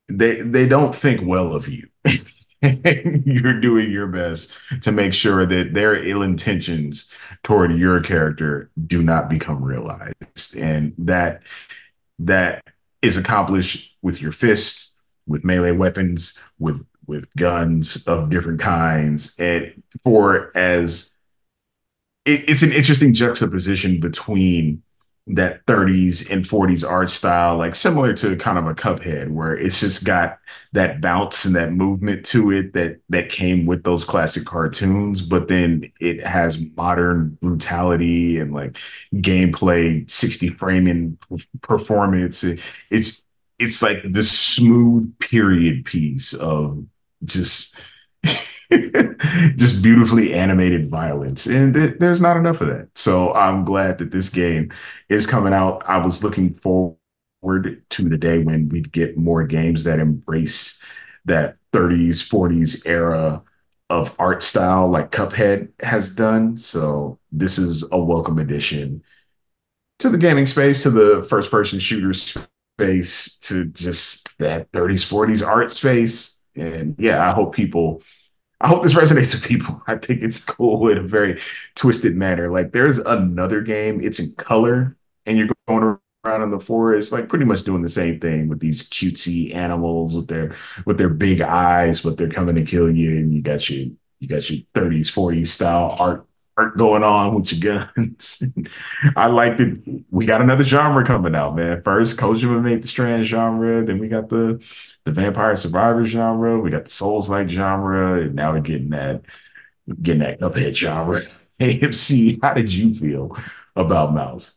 they they don't think well of you. You're doing your best to make sure that their ill intentions toward your character do not become realized, and that that is accomplished with your fists, with melee weapons, with with guns of different kinds, and for as it, it's an interesting juxtaposition between that thirties and forties art style, like similar to kind of a Cuphead, where it's just got that bounce and that movement to it that that came with those classic cartoons, but then it has modern brutality and like gameplay, sixty framing performance. It, it's it's like the smooth period piece of just just beautifully animated violence, and th- there's not enough of that. So I'm glad that this game is coming out. I was looking forward to the day when we get more games that embrace that thirties, forties era of art style like Cuphead has done. So this is a welcome addition to the gaming space, to the first person shooter space, to just that thirties, forties art space. And yeah, I hope people I hope this resonates with people. I think it's cool in a very twisted manner. Like there's another game, it's in color, and you're going around in the forest, like pretty much doing the same thing with these cutesy animals with their with their big eyes, but they're coming to kill you, and you got your you got your thirties, forties style art art going on with your guns. I like that we got another genre coming out, man. First, Kojima made the Strand genre, then we got the the Vampire Survivor genre, we got the Souls like genre, and now we're getting that getting that Cuphead genre. A M C, how did you feel about Mouse?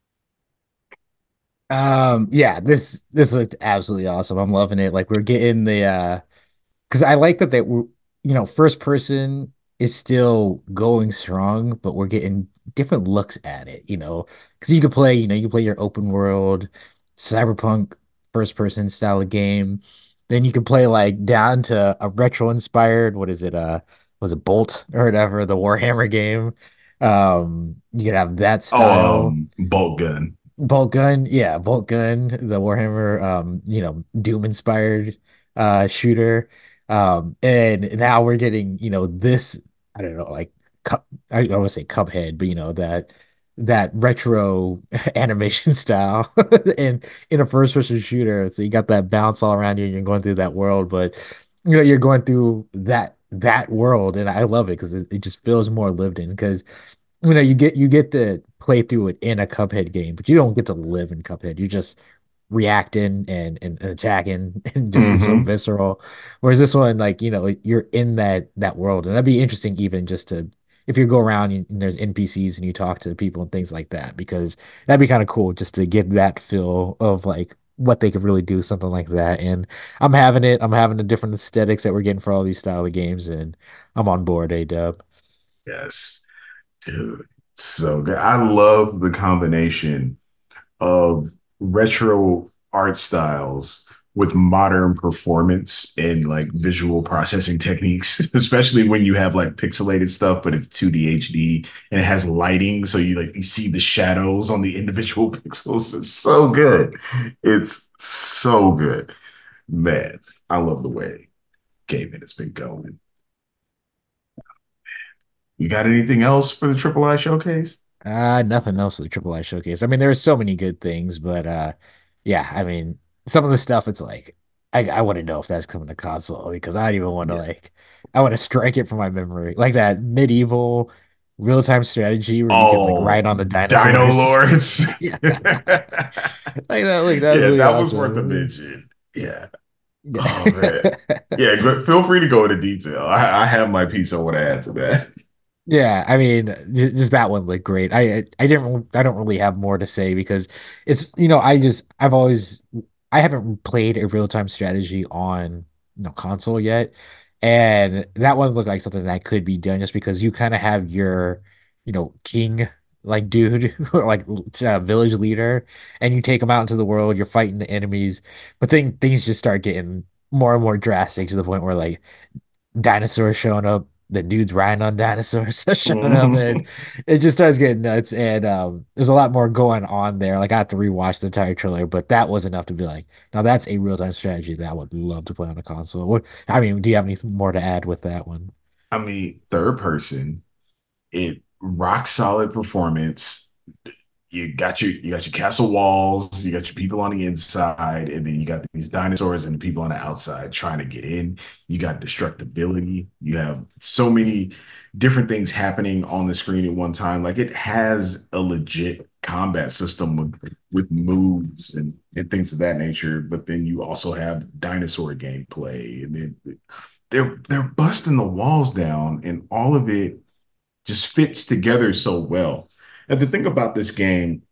Um, yeah, this this looked absolutely awesome. I'm loving it. Like we're getting the uh because I like that they were, you know, first person is still going strong, but we're getting different looks at it, you know, because you could play, you know, you can play your open world cyberpunk first person style of game. Then you can play like down to a retro inspired, what is it, uh, was it Bolt or whatever, the Warhammer game. Um, you can have that Oh, style. um, Bolt Gun. Bolt Gun, yeah, Bolt Gun, the Warhammer, um, you know, Doom inspired uh shooter. Um, and now we're getting, you know, this, I don't know, like cup I, I would say Cuphead, but you know, that that retro animation style and in a first person shooter. So you got that bounce all around you and you're going through that world, but you know, you're going through that that world, and I love it because it, it just feels more lived in because you know, you get you get to play through it in a Cuphead game, but you don't get to live in Cuphead. You just reacting and, and, and attacking and just it's so Mm-hmm. visceral. Whereas this one, like, you know, you're in that that world. And that'd be interesting even just to if you go around and, and there's N P Cs and you talk to people and things like that, because that'd be kind of cool just to get that feel of like what they could really do, something like that. And I'm having it. I'm having the different aesthetics that we're getting for all these style of games, and I'm on board, A Dub. Yes, dude. So good. I love the combination of retro art styles with modern performance and like visual processing techniques, especially when you have like pixelated stuff, but it's two D H D and it has lighting. So you like you see the shadows on the individual pixels. It's so good. It's so good. Man, I love the way gaming has been going. You got anything else for the Triple I Showcase? Uh, nothing else for the Triple I showcase. I mean, there are so many good things, but uh, yeah, I mean, some of the stuff it's like I I want to know if that's coming to console because I don't even want to Yeah. like I want to strike it from my memory, like that medieval real time strategy where you could like Oh, ride on the Dino dinosaurs. Lords. Yeah, Yeah, like that. Look, that was really that was worth a awesome. mention. Yeah. Oh man. Yeah. Yeah, go- feel free to go into detail. I, I have my piece I want to add to that. Yeah, I mean, ju- just that one looked great. I I I didn't I don't really have more to say because it's you know I just I've always I haven't played a real-time strategy on you know console yet, and that one looked like something that could be done just because you kind of have your you know king like dude or like uh, village leader, and you take him out into the world. You're fighting the enemies, but then things just start getting more and more drastic to the point where like dinosaurs showing up the dudes riding on dinosaurs are showing up, and Mhm. it just starts getting nuts. And um, there's a lot more going on there. Like I have to rewatch the entire trailer, but that was enough to be like, now that's a real time strategy that I would love to play on a console. What I mean, do you have anything more to add with that one? I mean, third person, it rock solid performance. You got your you got your castle walls, you got your people on the inside, and then you got these dinosaurs and the people on the outside trying to get in. You got destructibility. You have so many different things happening on the screen at one time. Like it has a legit combat system with with moves and, and things of that nature. But then you also have dinosaur gameplay, and then they're they're busting the walls down, and all of it just fits together so well. And the thing about this game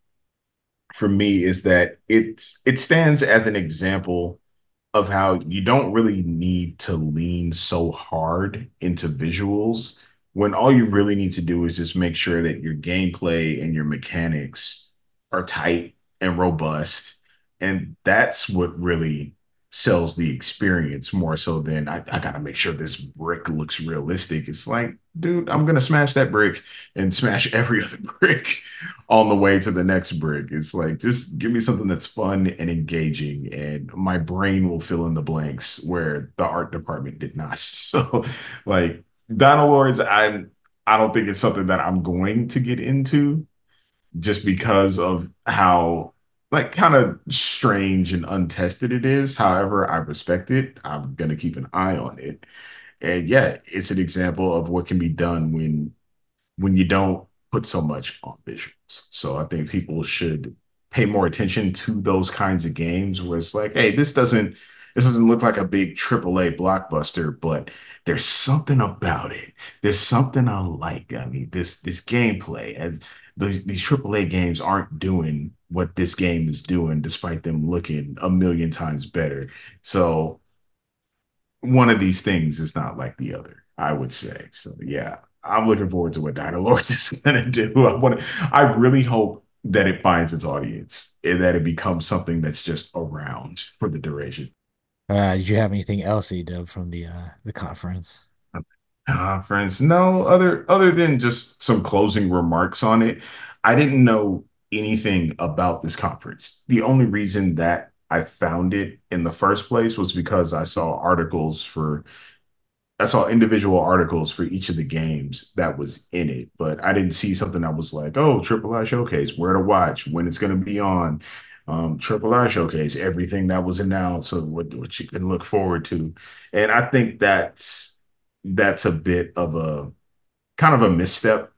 for me is that it's it stands as an example of how you don't really need to lean so hard into visuals when all you really need to do is just make sure that your gameplay and your mechanics are tight and robust. And that's what really sells the experience more so than I, I gotta make sure this brick looks realistic. It's like, dude, I'm gonna smash that brick and smash every other brick on the way to the next brick. It's like, just give me something that's fun and engaging, and my brain will fill in the blanks where the art department did not. So, like, Dino Lords, I'm I don't think it's something that I'm going to get into just because of how like kind of strange and untested it is. However, I respect it. I'm gonna keep an eye on it. And yeah, it's an example of what can be done when when you don't put so much on visuals. So I think people should pay more attention to those kinds of games where it's like, hey, this doesn't this doesn't look like a big triple A blockbuster, but there's something about it. There's something I like. I mean, this this gameplay as the, these triple A games aren't doing what this game is doing, despite them looking a million times better. So one of these things is not like the other, I would say. So yeah, I'm looking forward to what Dino Lords is gonna do. I want to, I really hope that it finds its audience and that it becomes something that's just around for the duration. Uh, did you have anything else, A-Dub, from the uh the conference? Conference, no, other other than just some closing remarks on it. I didn't know anything about this conference. The only reason that I found it in the first place was because I saw articles for I saw individual articles for each of the games that was in it, but I didn't see something that was like, oh, Triple I Showcase, where to watch, when it's going to be on, um, Triple I Showcase, everything that was announced, so what, what you can look forward to. And I think that's that's a bit of a kind of a misstep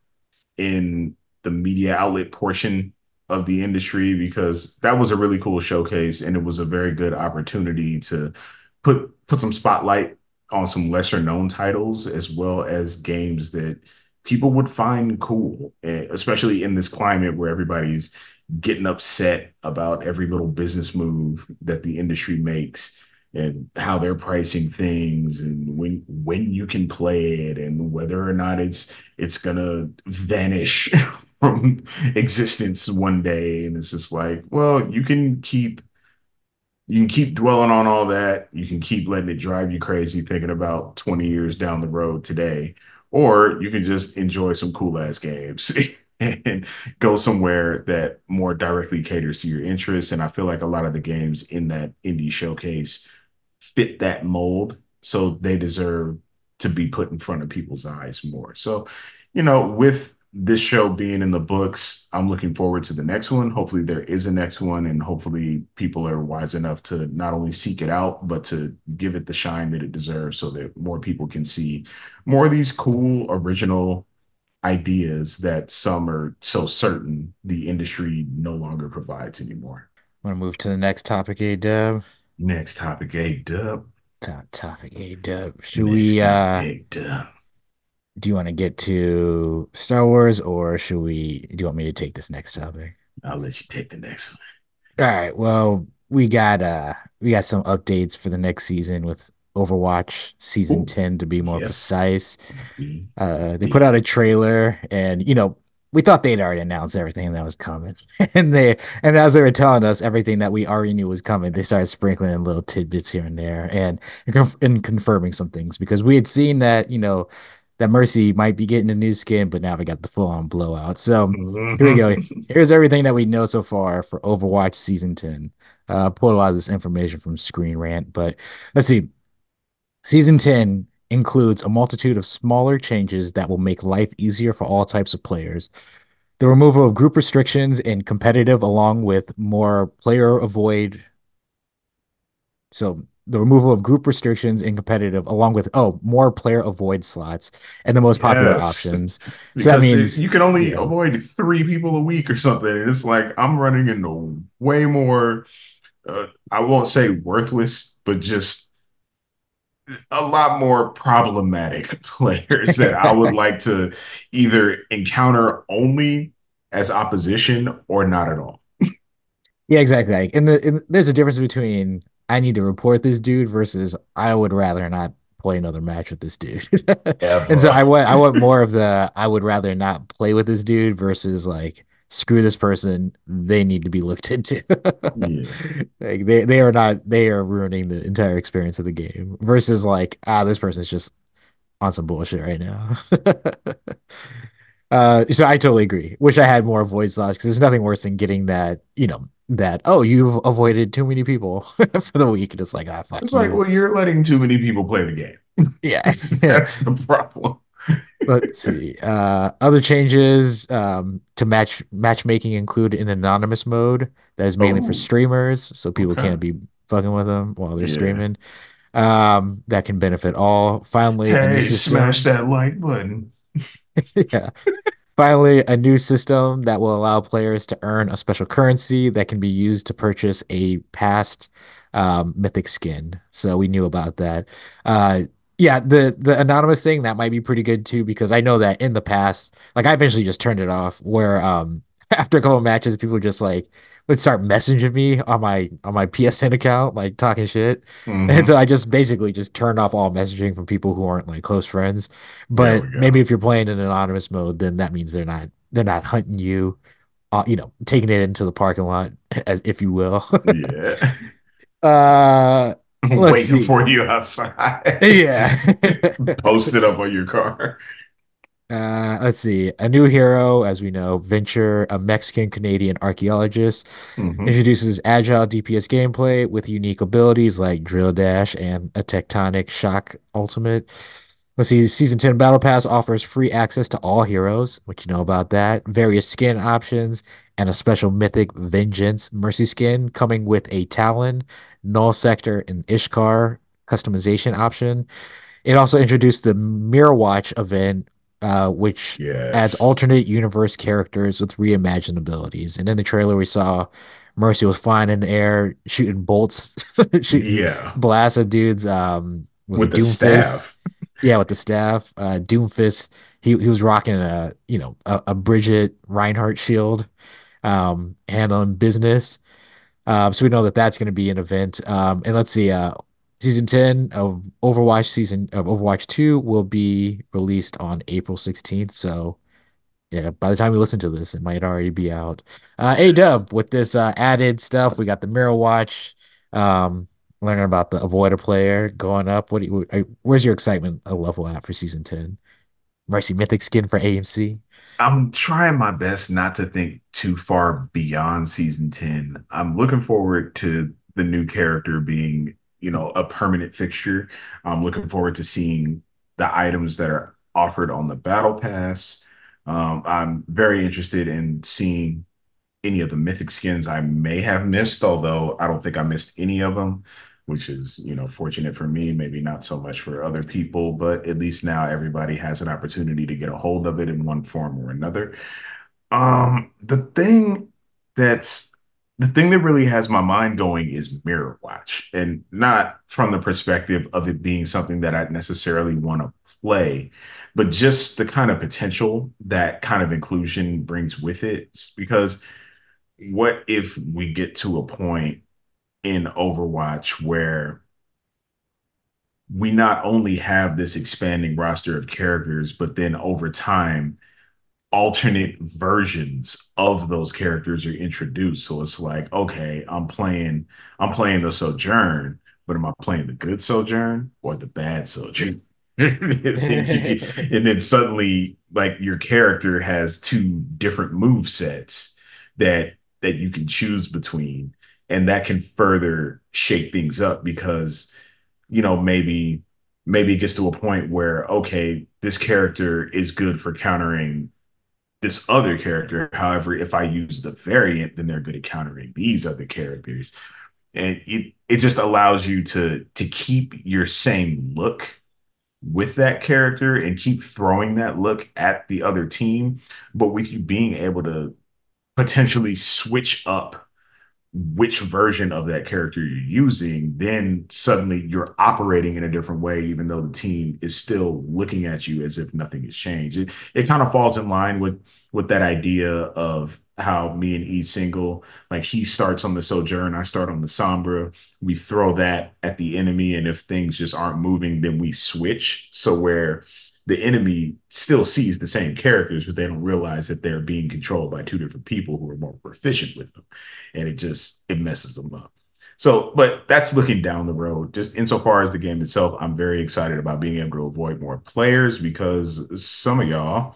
in the media outlet portion of the industry because that was a really cool showcase and it was a very good opportunity to put put some spotlight on some lesser known titles as well as games that people would find cool, eh, especially in this climate where everybody's getting upset about every little business move that the industry makes and how they're pricing things and when when you can play it and whether or not it's it's gonna vanish from existence one day. And it's just like, well, you can keep you can keep dwelling on all that. You can keep letting it drive you crazy thinking about twenty years down the road today. Or you can just enjoy some cool ass games and go somewhere that more directly caters to your interests. And I feel like a lot of the games in that indie showcase fit that mold. So they deserve to be put in front of people's eyes more. So, you know, with this show being in the books, I'm looking forward to the next one. Hopefully, there is a next one, and hopefully, people are wise enough to not only seek it out, but to give it the shine that it deserves so that more people can see more of these cool, original ideas that some are so certain the industry no longer provides anymore. Want to move to the next topic, A-Dub? Next topic, A dub. Top topic, A-Dub. Should Next we topic, uh A dub. do you want to get to Star Wars, or should we do you want me to take this next topic? I'll let you take the next one. All right, well, we got uh we got some updates for the next season with Overwatch season Ooh, ten to be more yes, precise. Uh they put indeed. out a trailer, and you know, we thought they'd already announced everything that was coming. And they and as they were telling us everything that we already knew was coming, they started sprinkling in little tidbits here and there, and and, conf- and confirming some things because we had seen that, you know, that Mercy might be getting a new skin, but now we got the full on blowout. So here we go. Mhm. Here's everything that we know so far for Overwatch Season ten. Uh, pulled a lot of this information from Screen Rant, but let's see. Season ten includes a multitude of smaller changes that will make life easier for all types of players. The removal of group restrictions in competitive, along with more player avoid. So the removal of group restrictions in competitive, along with oh, more player avoid slots and the most popular Yes, options. So that because they, means you can only yeah, avoid three people a week or something. And it's like I'm running into way more, uh, I won't say worthless, but just a lot more problematic players that I would like to either encounter only as opposition or not at all. yeah, exactly. Like, and the and there's a difference between I need to report this dude versus I would rather not play another match with this dude. And so Ever. I want I want more of the I would rather not play with this dude versus like screw this person. They need to be looked into. Yeah. Like they they are not they are ruining the entire experience of the game versus like ah this person's just on some bullshit right now. Uh, so I totally agree. Wish I had more voice loss because there's nothing worse than getting that, you know, that, oh, you've avoided too many people for the week. And it's like, ah, fuck It's like, you. well, you're letting too many people play the game. Yeah. That's the problem. Let's see. Uh, other changes um, to match matchmaking include an anonymous mode that is mainly for Oh, streamers, so people okay. can't be fucking with them while they're Yeah. streaming. Um, that can benefit all. Finally, a new Hey, smash system. that like button. Yeah. Finally, a new system that will allow players to earn a special currency that can be used to purchase a past um, mythic skin. So we knew about that. Uh, yeah, the the anonymous thing that might be pretty good too because I know that in the past, like I eventually just turned it off. Where um, after a couple of matches, people just like would start messaging me on my on my P S N account, like talking shit, and Hmm. so I just basically just turned off all messaging from people who aren't like close friends. There we But maybe go. if you're playing in anonymous mode, then that means they're not they're not hunting you, uh, you know, taking it into the parking lot, as if you will. Yeah. uh, let's Waiting see. for you outside. Yeah. Post it up on your car. Uh, let's see. A new hero, as we know, Venture, a Mexican Canadian archaeologist, Hmm. introduces agile D P S gameplay with unique abilities like Drill Dash and a Tectonic Shock Ultimate. Let's see. Season ten Battle Pass offers free access to all heroes, which you know about that, various skin options, and a special mythic Vengeance Mercy skin coming with a Talon, Null Sector, and Ishkar customization option. It also introduced the Mirror Watch event, uh, which adds Yes. alternate universe characters with reimagined abilities. And in the trailer, we saw Mercy was flying in the air, shooting bolts, shooting Yeah. blasts at dudes. Um, was With it the Doomfist? staff. Yeah, with the staff. Uh, Doomfist. He he was rocking a you know a, a Bridget Reinhardt shield, um, handling business. Um, so we know that that's going to be an event. Um, and let's see, uh, season ten of Overwatch season of Overwatch two will be released on April sixteenth. So yeah, by the time we listen to this, it might already be out. Uh, Yes. A-Dub, with this uh, added stuff, we got the Mirror Watch, um, learning about the Avoider player going up. What do you, uh, where's your excitement uh, level at for season ten? Mercy Mythic skin for A M C. I'm trying my best not to think too far beyond season ten. I'm looking forward to the new character being, you know, a permanent fixture. I'm looking forward to seeing the items that are offered on the battle pass. Um, I'm very interested in seeing any of the mythic skins I may have missed, although I don't think I missed any of them, which is, you know, fortunate for me, maybe not so much for other people, but at least now everybody has an opportunity to get a hold of it in one form or another. Um, the thing that's the thing that really has my mind going is Mirror Watch, and not from the perspective of it being something that I'd necessarily want to play, but just the kind of potential that kind of inclusion brings with it. Because what if we get to a point in Overwatch where we not only have this expanding roster of characters, but then over time, alternate versions of those characters are introduced. So it's like, okay, I'm playing, I'm playing the Sojourn, but am I playing the good Sojourn or the bad Sojourn? and then you can, and then suddenly like your character has two different move sets that that you can choose between, and that can further shake things up because you know maybe maybe it gets to a point where okay, this character is good for countering this other character. However, if I use the variant, then they're good at countering these other characters. And it it just allows you to to keep your same look with that character and keep throwing that look at the other team, but with you being able to potentially switch up which version of that character you're using, then suddenly you're operating in a different way, even though the team is still looking at you as if nothing has changed. It, it kind of falls in line with with that idea of how me and E single, like he starts on the Sojourn, I start on the Sombra. We throw that at the enemy, and if things just aren't moving, then we switch. So where the enemy still sees the same characters, but they don't realize that they're being controlled by two different people who are more proficient with them, and it just it messes them up. So, but that's looking down the road. Just insofar as the game itself, I'm very excited about being able to avoid more players because some of y'all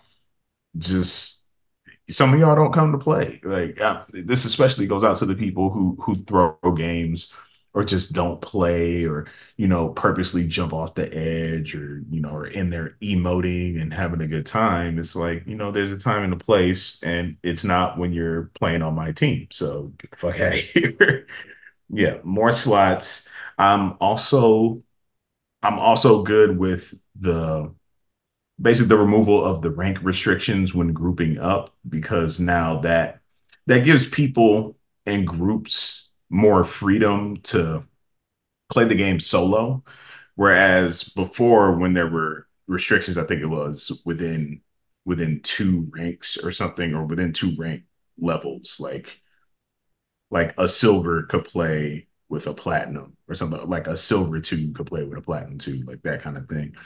just some of y'all don't come to play. Like uh, this, especially goes out to the people who who throw games or just don't play, or you know, purposely jump off the edge, or you know, are in there emoting and having a good time. It's like you know, there's a time and a place, and it's not when you're playing on my team. So get the fuck out of here. Yeah, more slots. I'm also I'm also good with the basically the removal of the rank restrictions when grouping up, because now that that gives people and groups more freedom to play the game solo, whereas before when there were restrictions, I think it was within within two ranks or something, or within two rank levels, like like a silver could play with a platinum or something, like a silver two could play with a platinum two, like that kind of thing.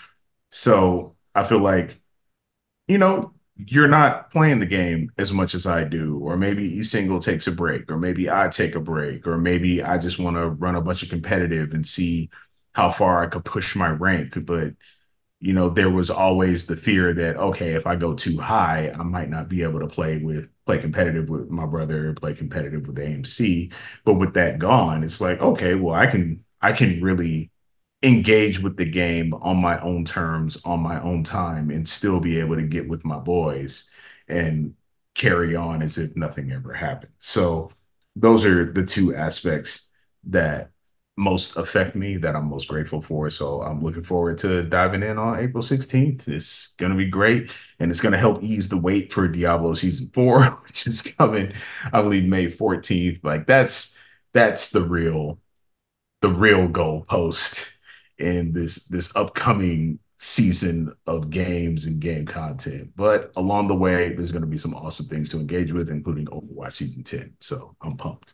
So I feel like you know, you're not playing the game as much as I do, or maybe E single takes a break, or maybe I take a break, or maybe I just want to run a bunch of competitive and see how far I could push my rank. But you know, there was always the fear that okay, if I go too high, I might not be able to play with play competitive with my brother, play competitive with A M C. But with that gone, it's like okay, well, I can I can really engage with the game on my own terms, on my own time, and still be able to get with my boys and carry on as if nothing ever happened. So those are the two aspects that most affect me, that I'm most grateful for. So I'm looking forward to diving in on April sixteenth. It's going to be great, and it's going to help ease the wait for Diablo season four, which is coming, I believe, May fourteenth. Like that's that's the real the real goalpost in this this upcoming season of games and game content. But along the way, there's going to be some awesome things to engage with, including Overwatch season ten. So I'm pumped.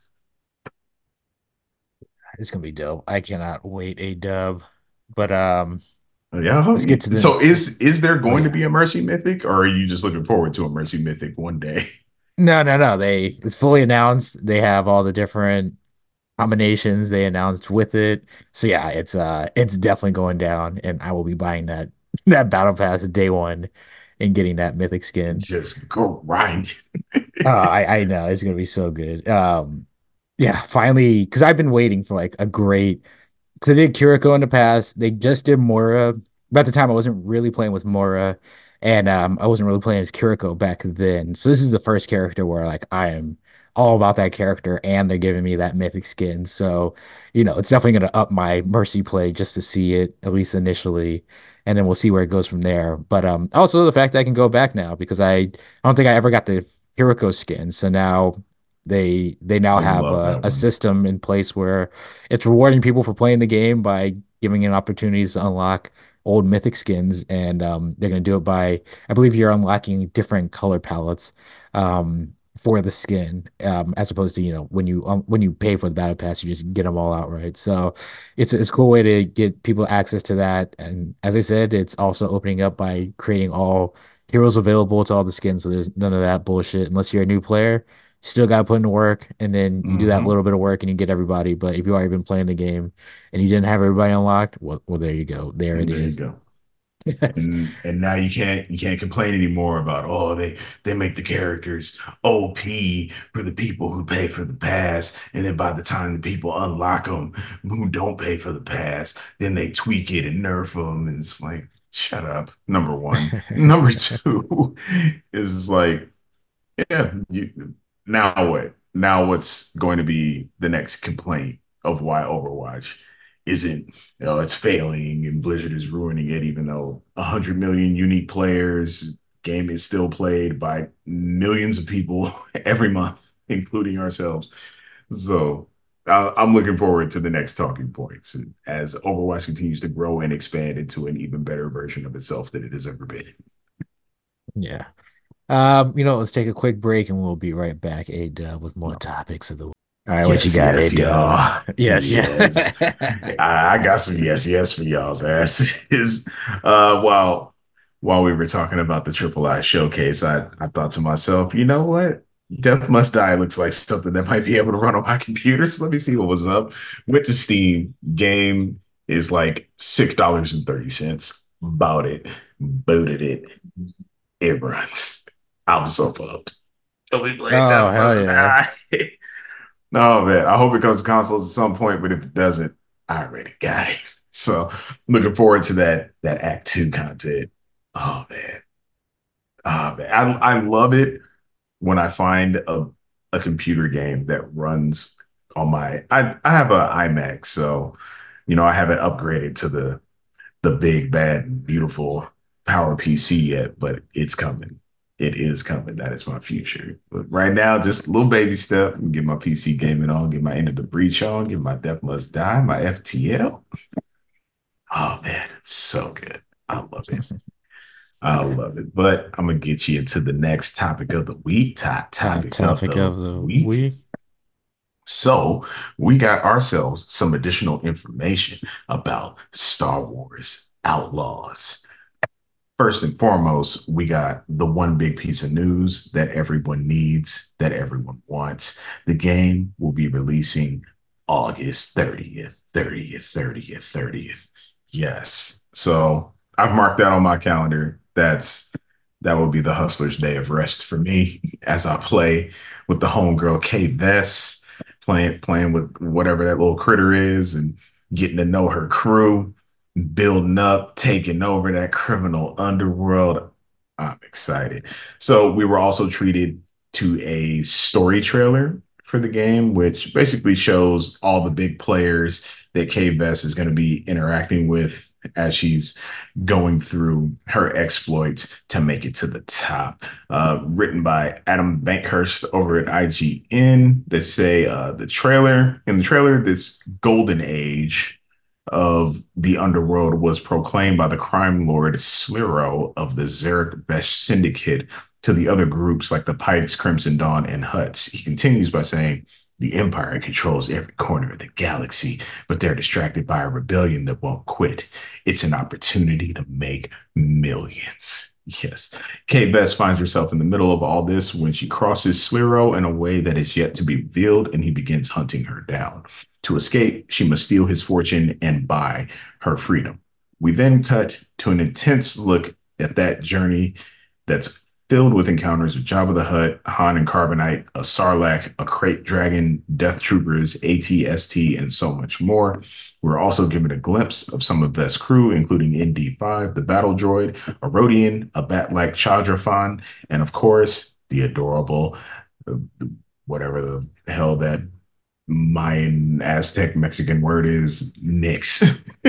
It's gonna be dope. I cannot wait a dub. But um, Yeah. let's get to the. So is is there Oh going to yeah. be a Mercy Mythic, or are you just looking forward to a Mercy Mythic one day? No, no, no. They it's fully announced. They have all the different combinations they announced with it. So yeah, it's uh it's definitely going down, and I will be buying that that battle pass day one and getting that mythic skin. Just go grind. Uh, I I know it's gonna be so good. Um, yeah, finally, because I've been waiting for like a great. Because they did Kiriko in the past. They just did Mora. But at the time, I wasn't really playing with Mora, and um, I wasn't really playing as Kiriko back then. So this is the first character where like I am all about that character, and they're giving me that mythic skin. So, you know, it's definitely gonna up my Mercy play just to see it, at least initially, and then we'll see where it goes from there. But um, also the fact that I can go back now because I, I don't think I ever got the Kiriko skin. So now they they now I have love a, that a one. system in place where it's rewarding people for playing the game by giving an opportunities to unlock old mythic skins, and um, they're going to do it by, I believe, you're unlocking different color palettes um, for the skin, um, as opposed to you know when you um, when you pay for the battle pass, you just get them all outright. So it's it's a cool way to get people access to that, and as I said, it's also opening up by creating all heroes available to all the skins. So there's none of that bullshit unless you're a new player. Still got to put in the work, and then you do that Mm-hmm. little bit of work, and you get everybody. But if you already been playing the game and you didn't have everybody unlocked, well, well, there you go. There it There you is. go. And and now you can't you can't complain anymore about, oh, they they make the characters O P for the people who pay for the pass, and then by the time the people unlock them who don't pay for the pass, then they tweak it and nerf them, and it's like, shut up. Number one. Number two is like, yeah, you, now what? Now what's going to be the next complaint of why Overwatch isn't, you know, it's failing and Blizzard is ruining it, even though a hundred million unique players, game is still played by millions of people every month, including ourselves. So I, I'm looking forward to the next talking points as Overwatch continues to grow and expand into an even better version of itself than it has ever been. Yeah. Um, you know, let's take a quick break and we'll be right back, A-Dub, with more topics of the week. All right, what you Yes, got, yes, y'all. A-Dub? Yes, Yes. yeah. I, I got some yes, yes for y'all's asses. Uh, while while we were talking about the Triple I showcase, I, I thought to myself, you know what? Death Must Die looks like something that might be able to run on my computer. So let me see what was up. Went to Steam. Game is like six dollars and thirty cents. Bought it, booted it. It runs. I was so pumped. So we played Oh, Death hell Must yeah. Die. No, man. I hope it comes to consoles at some point, but if it doesn't, I already got it. So looking forward to that that Act Two content. Oh man. Oh man. I I love it when I find a a computer game that runs on my I I have a iMac, so you know I haven't upgraded to the the big, bad, beautiful power P C yet, but it's coming. It is coming. That is my future. But right now, just a little baby step. Get my P C gaming on, get my End of the Breach on, get my Death Must Die, my F T L. Oh man, it's so good. I love it. I love it. But I'm gonna get you into the next topic of the week. Top Hot topic of topic the of the week. week. So we got ourselves some additional information about Star Wars Outlaws. First and foremost, we got the one big piece of news that everyone needs, that everyone wants. The game will be releasing August thirtieth, thirtieth, thirtieth, thirtieth. Yes. So I've marked that on my calendar. That's that will be the hustler's day of rest for me as I play with the homegirl Kate Vess, playing playing with whatever that little critter is and getting to know her crew, building up, taking over that criminal underworld. I'm excited. So we were also treated to a story trailer for the game, which basically shows all the big players that Kay Vess is going to be interacting with as she's going through her exploits to make it to the top. Uh, written by Adam Bankhurst over at I G N. They say uh, the trailer in the trailer, this golden age of the underworld was proclaimed by the crime lord Sliro of the Zarek Besh Syndicate to the other groups like the Pikes, Crimson Dawn, and Huts. He continues by saying, the Empire controls every corner of the galaxy, but they're distracted by a rebellion that won't quit. It's an opportunity to make millions. Yes. Kate Vess finds herself in the middle of all this when she crosses Sliro in a way that is yet to be revealed, and he begins hunting her down. To escape, she must steal his fortune and buy her freedom. We then cut to an intense look at that journey that's filled with encounters with Jabba the Hutt, Han and Carbonite, a Sarlacc, a Crate Dragon, Death Troopers, A T S T, and so much more. We're also given a glimpse of some of Vess' crew, including N D five, the Battle Droid, a Rodian, a bat-like Chadrafan, and of course, the adorable, uh, whatever the hell that Mayan, Aztec, Mexican word is, Nyx.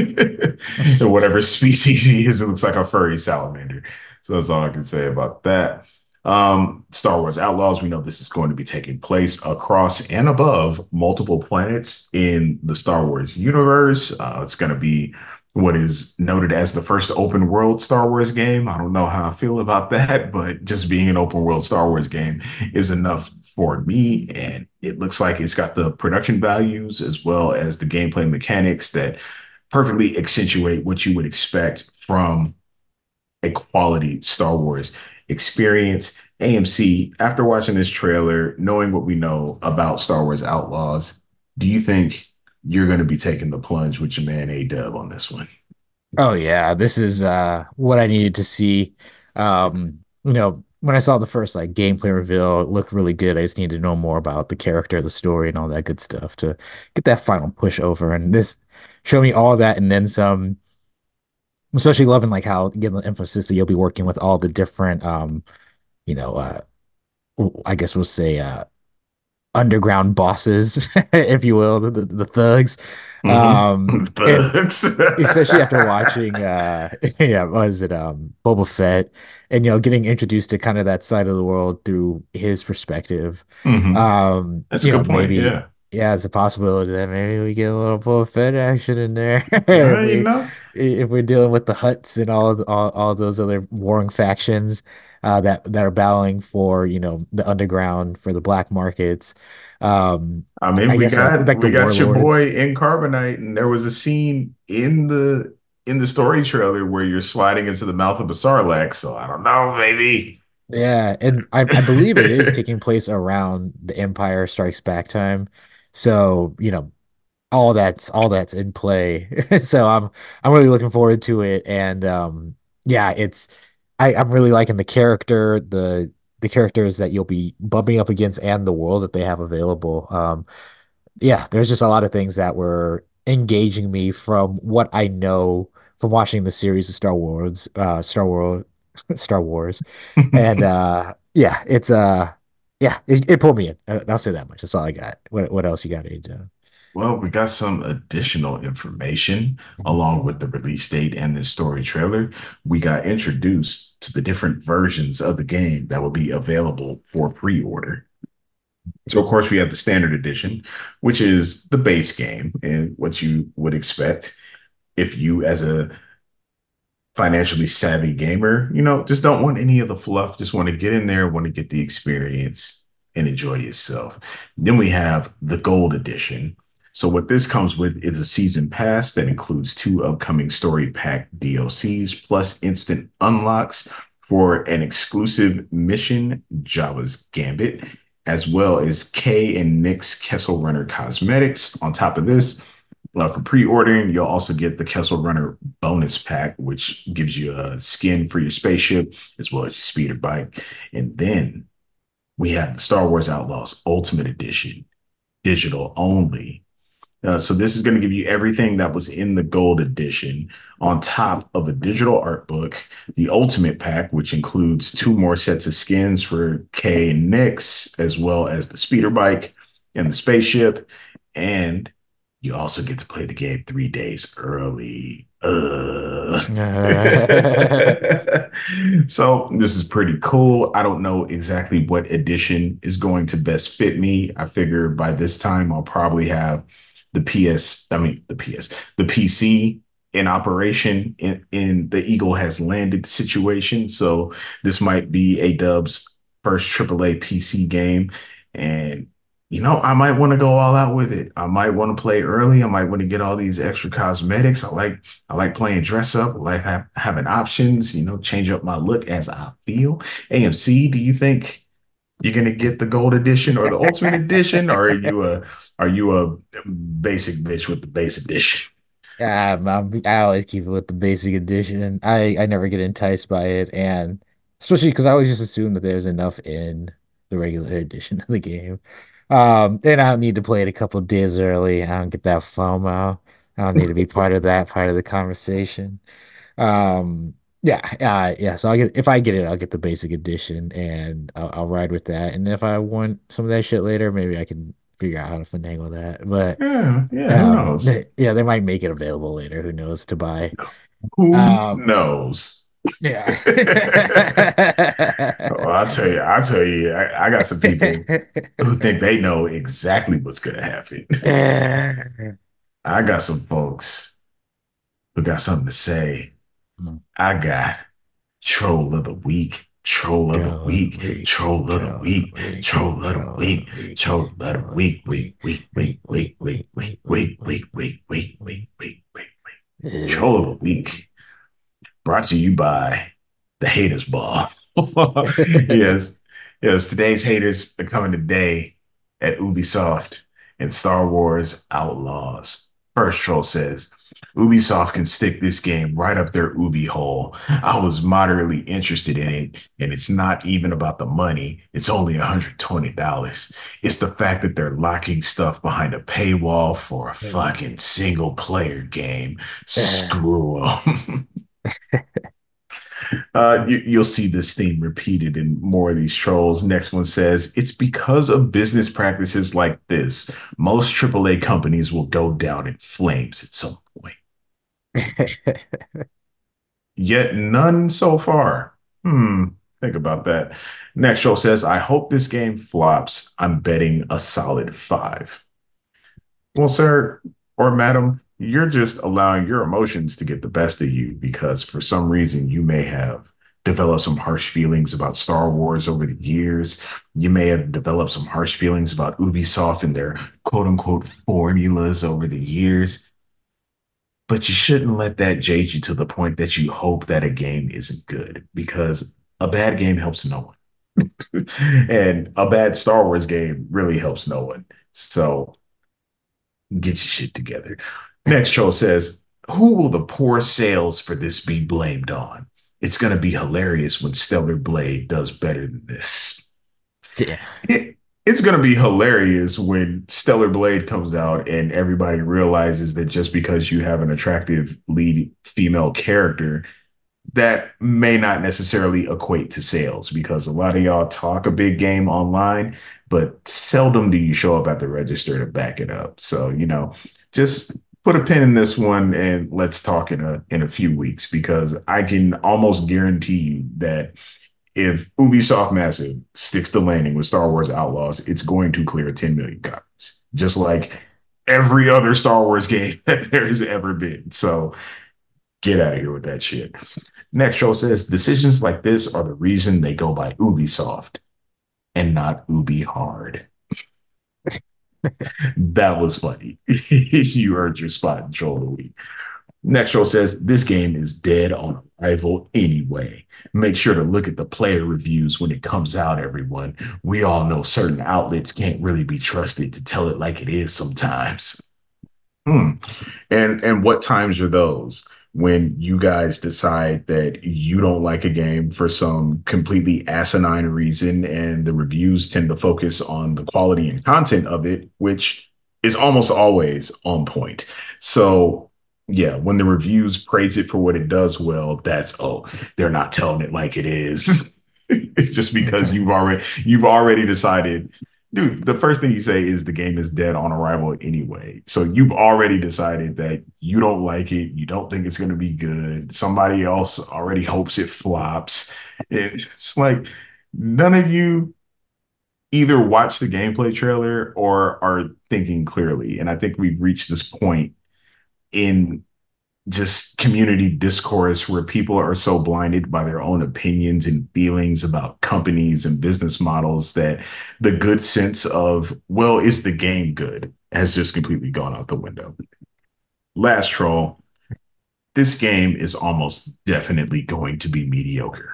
Whatever species he is, it looks like a furry salamander. So that's all I can say about that. Um, Star Wars Outlaws, we know this is going to be taking place across and above multiple planets in the Star Wars universe. Uh, it's going to be what is noted as the first open world Star Wars game. I don't know how I feel about that, but just being an open world Star Wars game is enough for me. And it looks like it's got the production values as well as the gameplay mechanics that perfectly accentuate what you would expect from a quality Star Wars experience. A M C, after watching this trailer, knowing what we know about Star Wars Outlaws, do you think you're going to be taking the plunge with your man A-Dub on this one? Oh yeah, this is uh what I needed to see. Um, you know, when I saw the first like gameplay reveal, it looked really good. I just needed to know more about the character, the story, and all that good stuff to get that final push over. And this showed me all that and then some. Especially loving like how again the emphasis that you'll be working with all the different um, you know, uh I guess we'll say uh underground bosses, if you will, the, the, the thugs. Mm-hmm. Um, and Bugs. especially after watching uh yeah, was it um Boba Fett and you know getting introduced to kind of that side of the world through his perspective. Hmm. Um, That's a you know, good point. maybe Yeah. yeah, it's a possibility that maybe we get a little Boba Fett action in there Yeah, if you we know. if we're dealing with the Hutts and all all, all those other warring factions uh that that are battling for, you know, the underground for the black markets. Um, I mean, I we guess uh, got like the we got your warlords. boy in Carbonite, and there was a scene in the in the story trailer where you're sliding into the mouth of a Sarlacc. So I don't know, maybe. Yeah, and I I believe it is taking place around the Empire Strikes Back time. So, you know, all that's all that's in play. So I'm I'm really looking forward to it. And um yeah, it's I, I'm really liking the character, the the characters that you'll be bumping up against and the world that they have available. Um yeah, there's just a lot of things that were engaging me from what I know from watching the series of Star Wars, uh, Star Wars, Star Wars, and uh, yeah, it's uh, yeah, it, it pulled me in. Uh, I'll say that much. That's all I got. What what else you got, A J? Well, we got some additional information along with the release date and the story trailer. We got introduced to the different versions of the game that will be available for pre-order. So, of course, we have the standard edition, which is the base game and what you would expect if you, as a financially savvy gamer, you know, just don't want any of the fluff, just want to get in there, want to get the experience and enjoy yourself. Then we have the gold edition. So what this comes with is a season pass that includes two upcoming story pack D L Cs plus instant unlocks for an exclusive mission, Java's Gambit, as well as Kay and Nick's Kessel Runner cosmetics. On top of this, uh, for pre-ordering, you'll also get the Kessel Runner bonus pack, which gives you a skin for your spaceship as well as your speeder bike. And then we have the Star Wars Outlaws Ultimate Edition, digital only. Uh, so this is going to give you everything that was in the gold edition on top of a digital art book, the ultimate pack, which includes two more sets of skins for Kay and Nix, as well as the speeder bike and the spaceship. And you also get to play the game three days early. Uh. So this is pretty cool. I don't know exactly what edition is going to best fit me. I figure by this time I'll probably have the P S, I mean the P S, the P C in operation in, in the Eagle has landed situation. So this might be a Dub's first triple A P C game. And you know, I might want to go all out with it. I might want to play early. I might want to get all these extra cosmetics. I like I like playing dress up. I like have, having options, you know, change up my look as I feel. A M C, do you think you're gonna get the gold edition or the ultimate edition, or are you a are you a basic bitch with the base edition? Um, I'm, I always keep it with the basic edition. I I never get enticed by it, and especially because I always just assume that there's enough in the regular edition of the game. Um, and I don't need to play it a couple of days early. I don't get that FOMO. I don't need to be part of that part of the conversation. Um, yeah, uh, yeah. So I get if I get it, I'll get the basic edition, and I'll, I'll ride with that. And if I want some of that shit later, maybe I can figure out how to finagle that. But Yeah, yeah, who um, knows? yeah, they might make it available later. Who knows to buy? Who Um, knows? yeah. Well, I'll tell you, I'll tell you, I, I got some people who think they know exactly what's gonna happen. I got some folks who got something to say. I got troll of the week, troll of the Troll of the week, week, troll of the troll of the week, week, troll of the troll of week, the week, troll of the troll of week, the week, week, week, week, week, week, week, week, week, week, week, week, week, week, week, week, week, week, week, week. Troll of the week. week brought to you by the Haters Ball. Yes, yes. Today's haters are coming today at Ubisoft and Star Wars Outlaws First troll says, Ubisoft can stick this game right up their Ubi hole. I was moderately interested in it, and it's not even about the money. It's only one hundred twenty dollars. It's the fact that they're locking stuff behind a paywall for a fucking single player game. Screw them. Uh, you, you'll see this theme repeated in more of these trolls. Next one says, it's because of business practices like this. Most triple A companies will go down in flames at some point. Yet none so far. Hmm. Think about that. Next troll says, I hope this game flops. I'm betting a solid five. Well, sir or madam, you're just allowing your emotions to get the best of you because for some reason you may have developed some harsh feelings about Star Wars over the years. You may have developed some harsh feelings about Ubisoft and their quote unquote formulas over the years. But you shouldn't let that jade you to the point that you hope that a game isn't good because a bad game helps no one. And a bad Star Wars game really helps no one. So get your shit together. Next troll says, who will the poor sales for this be blamed on? It's going to be hilarious when Stellar Blade does better than this. Yeah. It, it's going to be hilarious when Stellar Blade comes out and everybody realizes that just because you have an attractive lead female character, that may not necessarily equate to sales because a lot of y'all talk a big game online, but seldom do you show up at the register to back it up. So, you know, just put a pin in this one and let's talk in a in a few weeks because I can almost guarantee you that if Ubisoft Massive sticks the landing with Star Wars Outlaws, it's going to clear ten million copies, just like every other Star Wars game that there has ever been. So get out of here with that shit. Next show says decisions like this are the reason they go by Ubisoft and not Ubi Hard. That was funny. You earned your spot in Troll of the Week. Next show says this game is dead on arrival anyway. Make sure to look at the player reviews when it comes out, everyone. We all know certain outlets can't really be trusted to tell it like it is sometimes. Hmm. And and what times are those? When you guys decide that you don't like a game for some completely asinine reason, and the reviews tend to focus on the quality and content of it, which is almost always on point. So, yeah, when the reviews praise it for what it does well, that's, oh, they're not telling it like it is. It's just because you've already you've already decided. Dude, the first thing you say is the game is dead on arrival anyway. So you've already decided that you don't like it. You don't think it's going to be good. Somebody else already hopes it flops. It's like none of you either watch the gameplay trailer or are thinking clearly. And I think we've reached this point in just community discourse where people are so blinded by their own opinions and feelings about companies and business models that the good sense of, well, is the game good, has just completely gone out the window. Last troll, this game is almost definitely going to be mediocre.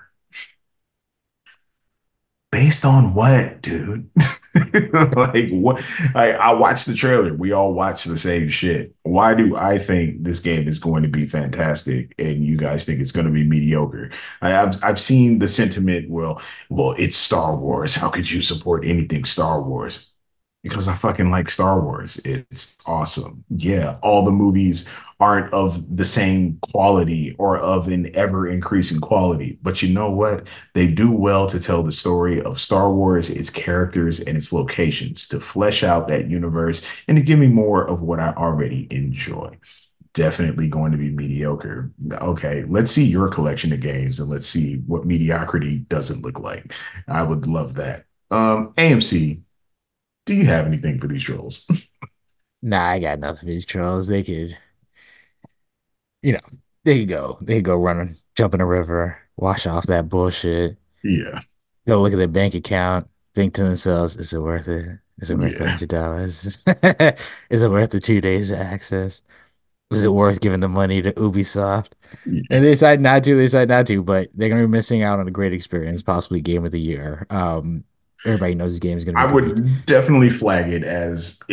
Based on what, dude? Like what? I, I watched the trailer. We all watched the same shit. Why do I think this game is going to be fantastic and you guys think it's going to be mediocre? I, I've I've seen the sentiment. Well, well, it's Star Wars. How could you support anything Star Wars? Because I fucking like Star Wars. It's awesome. Yeah, all the movies aren't of the same quality or of an ever increasing quality. But you know what? They do well to tell the story of Star Wars, its characters, and its locations, to flesh out that universe and to give me more of what I already enjoy. Definitely going to be mediocre. Okay, let's see your collection of games and let's see what mediocrity doesn't look like. I would love that. Um, A M C, do you have anything for these trolls? Nah, I got nothing for these trolls. They could, you know, they could go. They could go run, jump in a river, wash off that bullshit, Yeah, go look at their bank account, think to themselves, is it worth it? Is it worth the yeah, hundred dollars? Is it worth the two days of access? Was it worth giving the money to Ubisoft? yeah. And they decide not to, they decide not to, but they're gonna be missing out on a great experience, possibly game of the year. Um, everybody knows this game is gonna be I great. would definitely flag it as if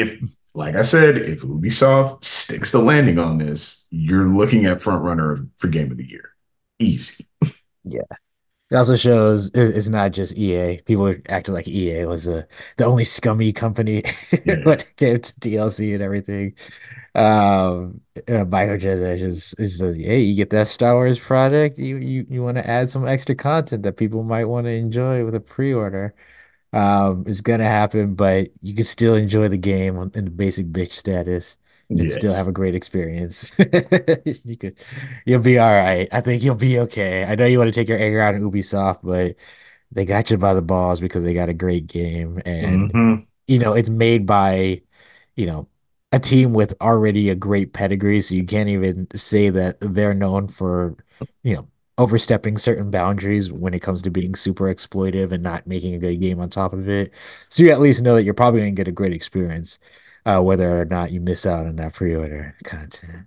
like I said, if Ubisoft sticks the landing on this, you're looking at front runner for game of the year. Easy. Yeah. It also shows it- it's not just E A. People are acting like E A was the the only scummy company Yeah. when it came to D L C and everything. Um, uh, microtransactions is is the hey, you get that Star Wars product, you you you want to add some extra content that people might want to enjoy with a pre-order. Um, it's gonna happen, but you can still enjoy the game on- in the basic bitch status and still have Yes. a great experience. You could, you'll be all right. I think you'll be okay. I know you want to take your anger out on Ubisoft, but they got you by the balls because they got a great game, and Hmm. you know it's made by, you know, a team with already a great pedigree, so you can't even say that they're known for, you know, overstepping certain boundaries when it comes to being super exploitive and not making a good game on top of it. So you at least know that you're probably going to get a great experience, uh, whether or not you miss out on that pre-order content.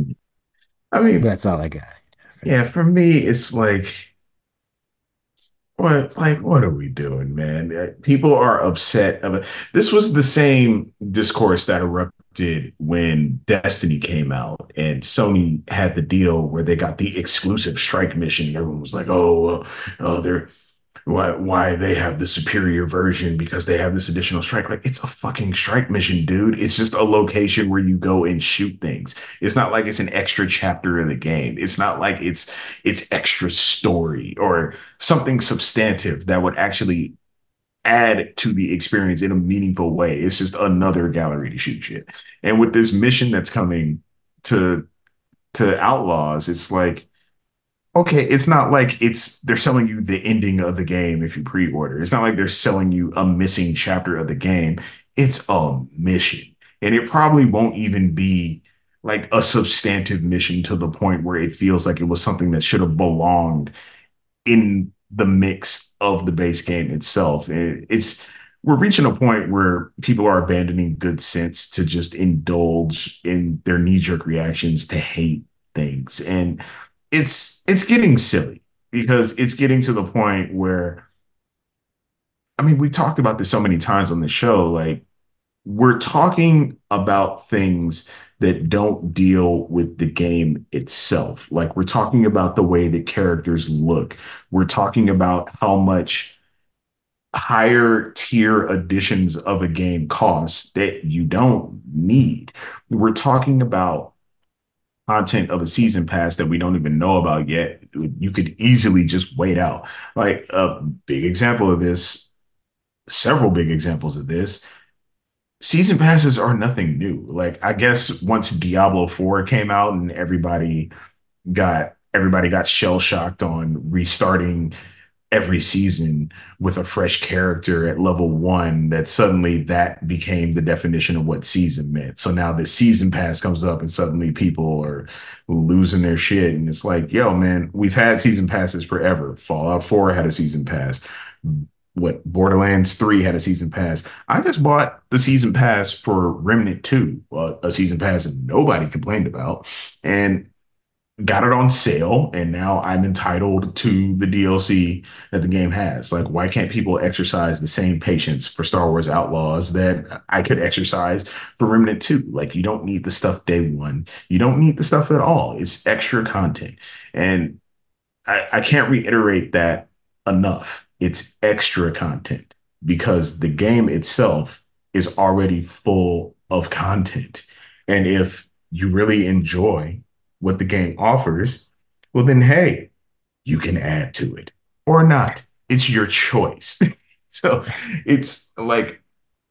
I mean, That's all I got. yeah, for me, it's like, what, like, what are we doing, man? Uh, People are upset about this was the same discourse that erupted when Destiny came out and Sony had the deal where they got the exclusive strike mission. Everyone was like, oh, uh, oh, they're why why they have the superior version because they have this additional strike. Like it's a fucking strike mission, dude. It's just a location where you go and shoot things. It's not like it's an extra chapter of the game. It's not like it's it's extra story or something substantive that would actually add to the experience in a meaningful way. It's just another gallery to shoot shit. And with this mission that's coming to to Outlaws, it's like okay, it's not like it's they're selling you the ending of the game if you pre-order. It's not like they're selling you a missing chapter of the game. It's a mission. And it probably won't even be like a substantive mission to the point where it feels like it was something that should have belonged in the mix of the base game itself. It- it's we're reaching a point where people are abandoning good sense to just indulge in their knee-jerk reactions to hate things. And it's it's getting silly because it's getting to the point where I mean, we talked about this so many times on the show. Like we're talking about things that don't deal with the game itself. Like we're talking about the way that characters look. We're talking about how much higher tier editions of a game cost that you don't need. We're talking about content of a season pass that we don't even know about yet. You could easily just wait out. Like a big example of this, several big examples of this season passes are nothing new. Like I guess once Diablo four came out and everybody got everybody got shell shocked on restarting every season with a fresh character at level one, that suddenly that became the definition of what season meant. So now the season pass comes up and suddenly people are losing their shit. And it's like, yo, man, we've had season passes forever. Fallout four had a season pass. What Borderlands three had a season pass. I just bought the season pass for Remnant two, uh, a season pass that nobody complained about. And got it on sale, and now I'm entitled to the D L C that the game has. Like, why can't people exercise the same patience for Star Wars Outlaws that I could exercise for Remnant two? Like, you don't need the stuff day one. You don't need the stuff at all. It's extra content. And I, I can't reiterate that enough. It's extra content because the game itself is already full of content. And if you really enjoy what the game offers, well, then, hey, you can add to it or not. It's your choice. So it's like,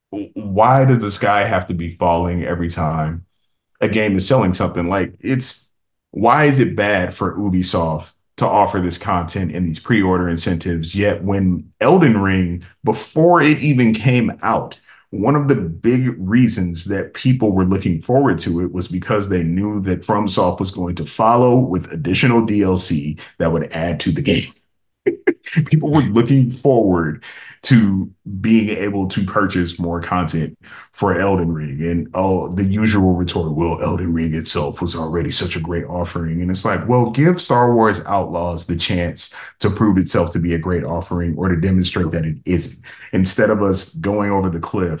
why does the sky have to be falling every time a game is selling something? Like, it's why is it bad for Ubisoft to offer this content and these pre-order incentives? Yet when Elden Ring, before it even came out, one of the big reasons that people were looking forward to it was because they knew that FromSoft was going to follow with additional D L C that would add to the game. People were looking forward to being able to purchase more content for Elden Ring. And oh, the usual retort, well, Elden Ring itself was already such a great offering. And it's like, well, give Star Wars Outlaws the chance to prove itself to be a great offering or to demonstrate that it isn't. Instead of us going over the cliff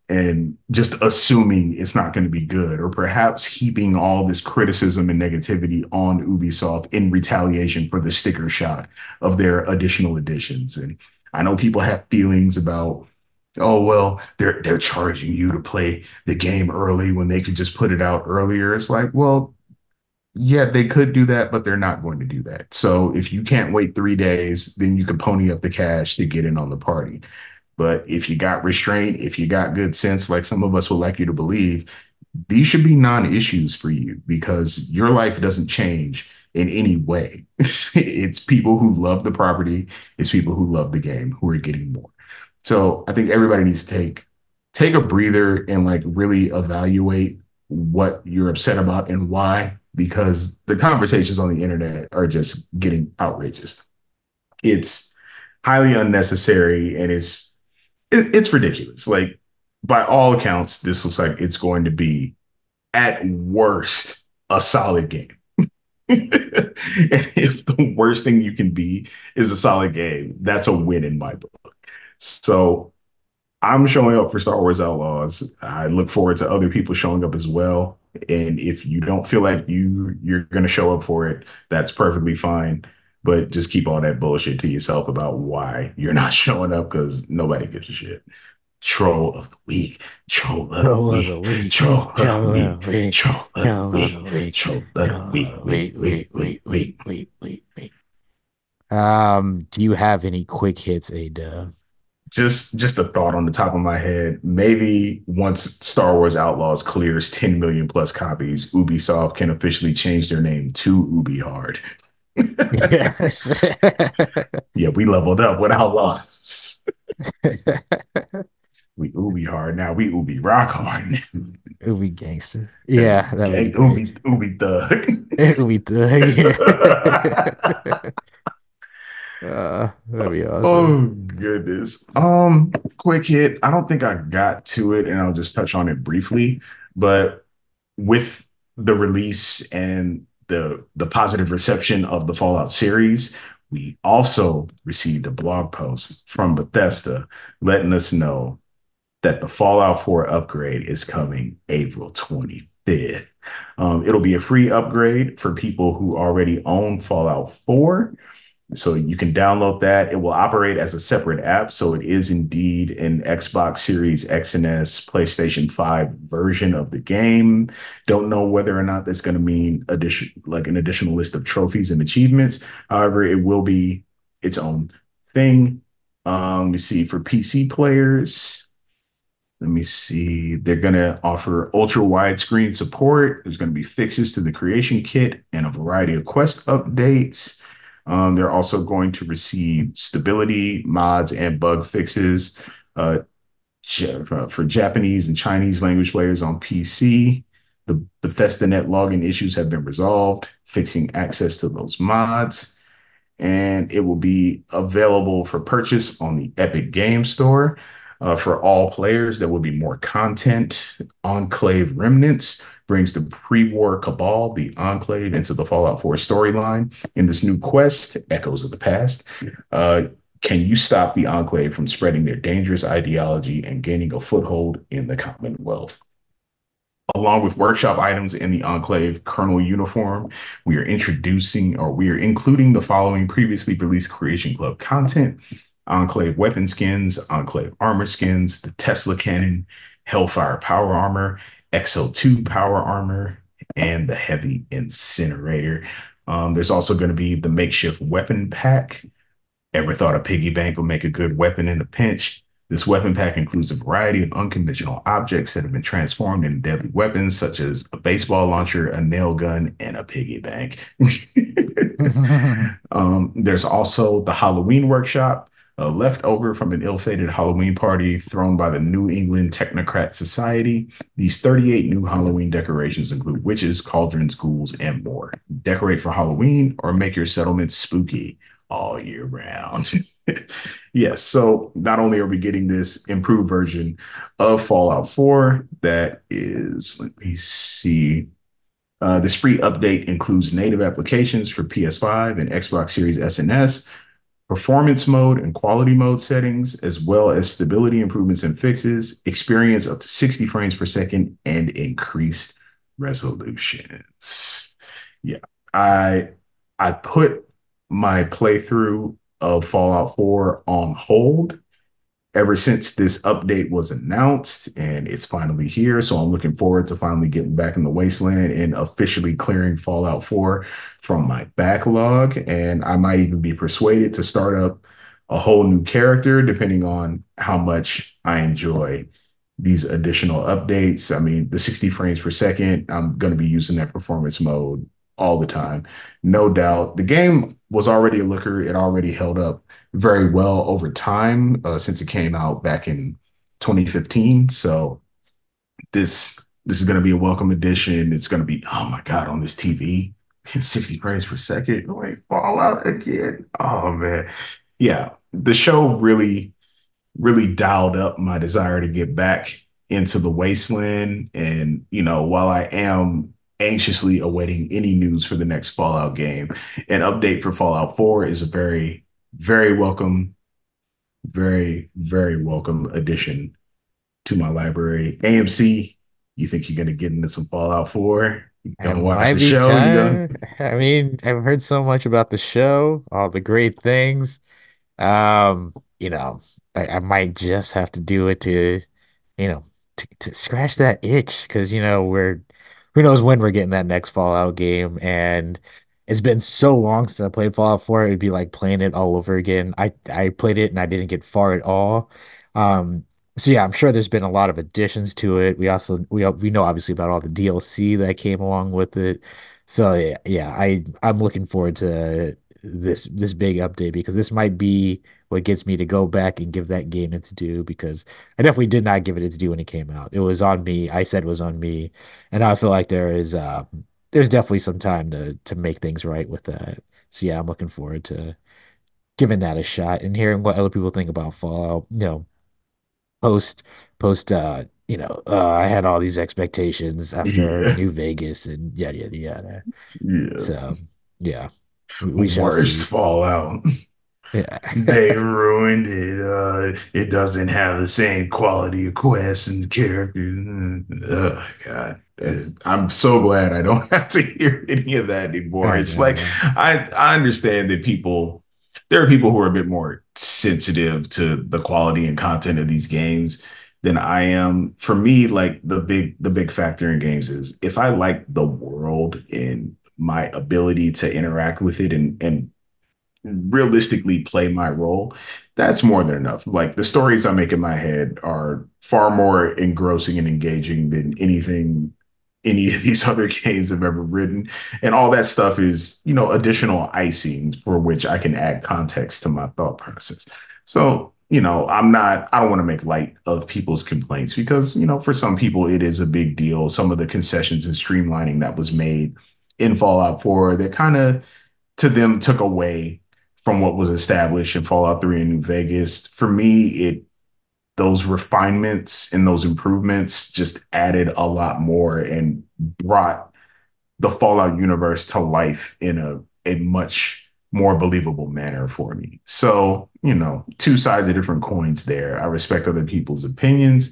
and just assuming it's not going to be good, or perhaps heaping all this criticism and negativity on Ubisoft in retaliation for the sticker shock of their additional editions. And I know people have feelings about, oh well, they're they're charging you to play the game early when they could just put it out earlier. It's like, well, yeah, they could do that, but they're not going to do that. So if you can't wait three days, then you can pony up the cash to get in on the party. But if you got restraint, if you got good sense, like some of us would like you to believe, these should be non-issues for you because your life doesn't change in any way. It's people who love the property, it's people who love the game who are getting more. So I think everybody needs to take take a breather and like really evaluate what you're upset about and why, because the conversations on the internet are just getting outrageous. It's highly unnecessary and it's it, it's ridiculous. Like, by all accounts, this looks like it's going to be, at worst, a solid game. And if the worst thing you can be is a solid game, that's a win in my book. So I'm showing up for Star Wars Outlaws. I look forward to other people showing up as well. And if you don't feel like you you're going to show up for it, that's perfectly fine. But just keep all that bullshit to yourself about why you're not showing up, because nobody gives a shit. Troll of the week, troll of the week, troll of the week, troll of the week, troll of the week, wait, wait, wait, wait, wait, wait, wait. Um, do you have any quick hits, A-Dub? Just just a thought on the top of my head. Maybe once Star Wars Outlaws clears ten million plus copies, Ubisoft can officially change their name to Ubi Hard. Yes. Yeah, we leveled up with Outlaws. We Ubi hard now. We Ubi rock hard. Ubi gangster. Yeah, that would be Ubi Ubi thug. Ubi thug. Yeah. Uh, that'd be awesome. Oh goodness. Um, quick hit. I don't think I got to it, and I'll just touch on it briefly. But with the release and the the positive reception of the Fallout series, we also received a blog post from Bethesda letting us know that the Fallout four upgrade is coming April twenty-fifth. Um, it'll be a free upgrade for people who already own Fallout four. So you can download that. It will operate as a separate app. So it is indeed an Xbox Series X and S, PlayStation five version of the game. Don't know whether or not that's going to mean addition, like an additional list of trophies and achievements. However, it will be its own thing. Um, you see, for P C players, let me see. They're going to offer ultra widescreen support. There's going to be fixes to the creation kit and a variety of quest updates. Um, they're also going to receive stability mods and bug fixes uh, for Japanese and Chinese language players on P C. The Bethesda Net login issues have been resolved, fixing access to those mods. And it will be available for purchase on the Epic Game Store. Uh, for all players, there will be more content. Enclave Remnants brings the pre-war Cabal, the Enclave, into the Fallout four storyline. In this new quest, Echoes of the Past, uh, can you stop the Enclave from spreading their dangerous ideology and gaining a foothold in the Commonwealth? Along with workshop items in the Enclave Colonel uniform, we are introducing, or we are including the following previously released Creation Club content: Enclave weapon skins, Enclave armor skins, the Tesla cannon, Hellfire power armor, X O two power armor, and the heavy incinerator. Um, there's also going to be the makeshift weapon pack. Ever thought a piggy bank would make a good weapon in a pinch? This weapon pack includes a variety of unconventional objects that have been transformed into deadly weapons, such as a baseball launcher, a nail gun, and a piggy bank. um, there's also the Halloween workshop, Uh, left over from an ill-fated Halloween party thrown by the New England Technocrat Society. These thirty-eight new Halloween decorations include witches, cauldrons, ghouls, and more. Decorate for Halloween or make your settlement spooky all year round. Yes, so not only are we getting this improved version of Fallout four, that is, let me see, uh, this free update includes native applications for P S five and Xbox Series S and S, performance mode and quality mode settings, as well as stability improvements and fixes, experience up to sixty frames per second, and increased resolutions. Yeah, I I put my playthrough of Fallout four on hold ever since this update was announced, and it's finally here. So I'm looking forward to finally getting back in the wasteland and officially clearing Fallout four from my backlog. And I might even be persuaded to start up a whole new character depending on how much I enjoy these additional updates. I mean, the sixty frames per second, I'm going to be using that performance mode all the time. No doubt. The game was already a looker. It already held up very well over time uh, since it came out back in twenty fifteen. So this this is going to be a welcome addition. It's going to be, oh my God, on this T V, sixty frames per second. Wait, Fallout again. Oh man. Yeah, the show really really dialed up my desire to get back into the wasteland. And, you know, while I am anxiously awaiting any news for the next Fallout game, an update for Fallout four is a very, very welcome, very, very welcome addition to my library. A M C, you think you're going to get into some Fallout four? You It gonna watch might the be show? You gonna time. I mean, I've heard so much about the show, all the great things. Um, you know, I, I might just have to do it to, you know, to, to scratch that itch because, you know, we're who knows when we're getting that next Fallout game. And it's been so long since I played Fallout four, it'd be like playing it all over again. I I played it and I didn't get far at all. Um, so yeah, I'm sure there's been a lot of additions to it. We also we we know obviously about all the D L C that came along with it. So yeah, yeah, I I'm looking forward to this this big update because this might be what gets me to go back and give that game its due because I definitely did not give it its due when it came out. It was on me. I said it was on me, and I feel like there is uh there's definitely some time to to make things right with that. So yeah, I'm looking forward to giving that a shot and hearing what other people think about Fallout. You know, post post uh you know uh I had all these expectations after yeah, New Vegas and yada yada yada. yeah. So yeah, we, we shall Worst see. Fallout. Yeah. They ruined it. Uh, it doesn't have the same quality of quests and characters. Oh God. That's- I'm so glad I don't have to hear any of that anymore. I It's like know. I I understand that people there are people who are a bit more sensitive to the quality and content of these games than I am. For me, like the big the big factor in games is if I like the world and my ability to interact with it and and realistically play my role, that's more than enough. Like the stories I make in my head are far more engrossing and engaging than anything any of these other games have ever written. And all that stuff is, you know, additional icing for which I can add context to my thought process. So, you know, I'm not, I don't want to make light of people's complaints because, you know, for some people it is a big deal. Some of the concessions and streamlining that was made in Fallout four that kind of to them took away from what was established in Fallout three and New Vegas. For me, it those refinements and those improvements just added a lot more and brought the Fallout universe to life in a, a much more believable manner for me. So, you know, two sides of different coins there. I respect other people's opinions,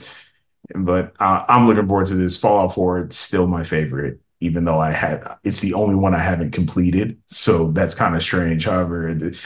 but uh, I'm looking forward to this. Fallout four, it's still my favorite, even though I had it's the only one I haven't completed. So that's kind of strange. However, the,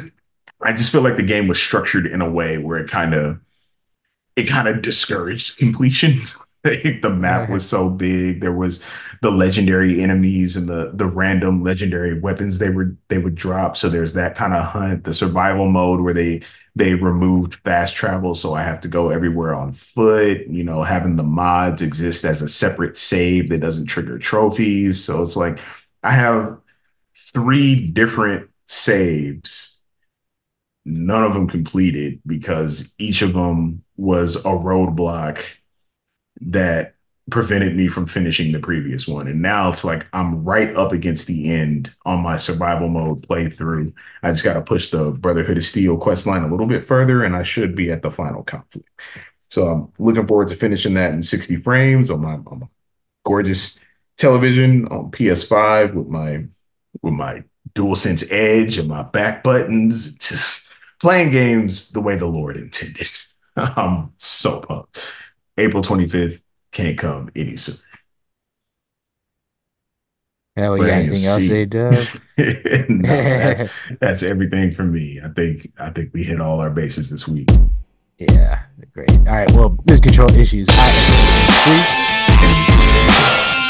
I just feel like the game was structured in a way where it kind of it kind of discouraged completion. The map was so big. There was the legendary enemies and the the random legendary weapons they were they would drop. So there's that kind of hunt. The survival mode where they they removed fast travel, so I have to go everywhere on foot. You know, having the mods exist as a separate save that doesn't trigger trophies. So it's like I have three different saves, none of them completed because each of them was a roadblock that prevented me from finishing the previous one. And now it's like I'm right up against the end on my survival mode playthrough. I just got to push the Brotherhood of Steel quest line a little bit further, and I should be at the final conflict. So I'm looking forward to finishing that in sixty frames on my, on my gorgeous television on P S five with my with my DualSense Edge and my back buttons. Just playing games the way the Lord intended. I'm so pumped. April twenty-fifth can't come any sooner. Yeah, well, you got anything else to say, Dub? No, that's that's everything for me. I think I think we hit all our bases this week. Yeah, great. All right, well, this Control Issues. I am Sleep.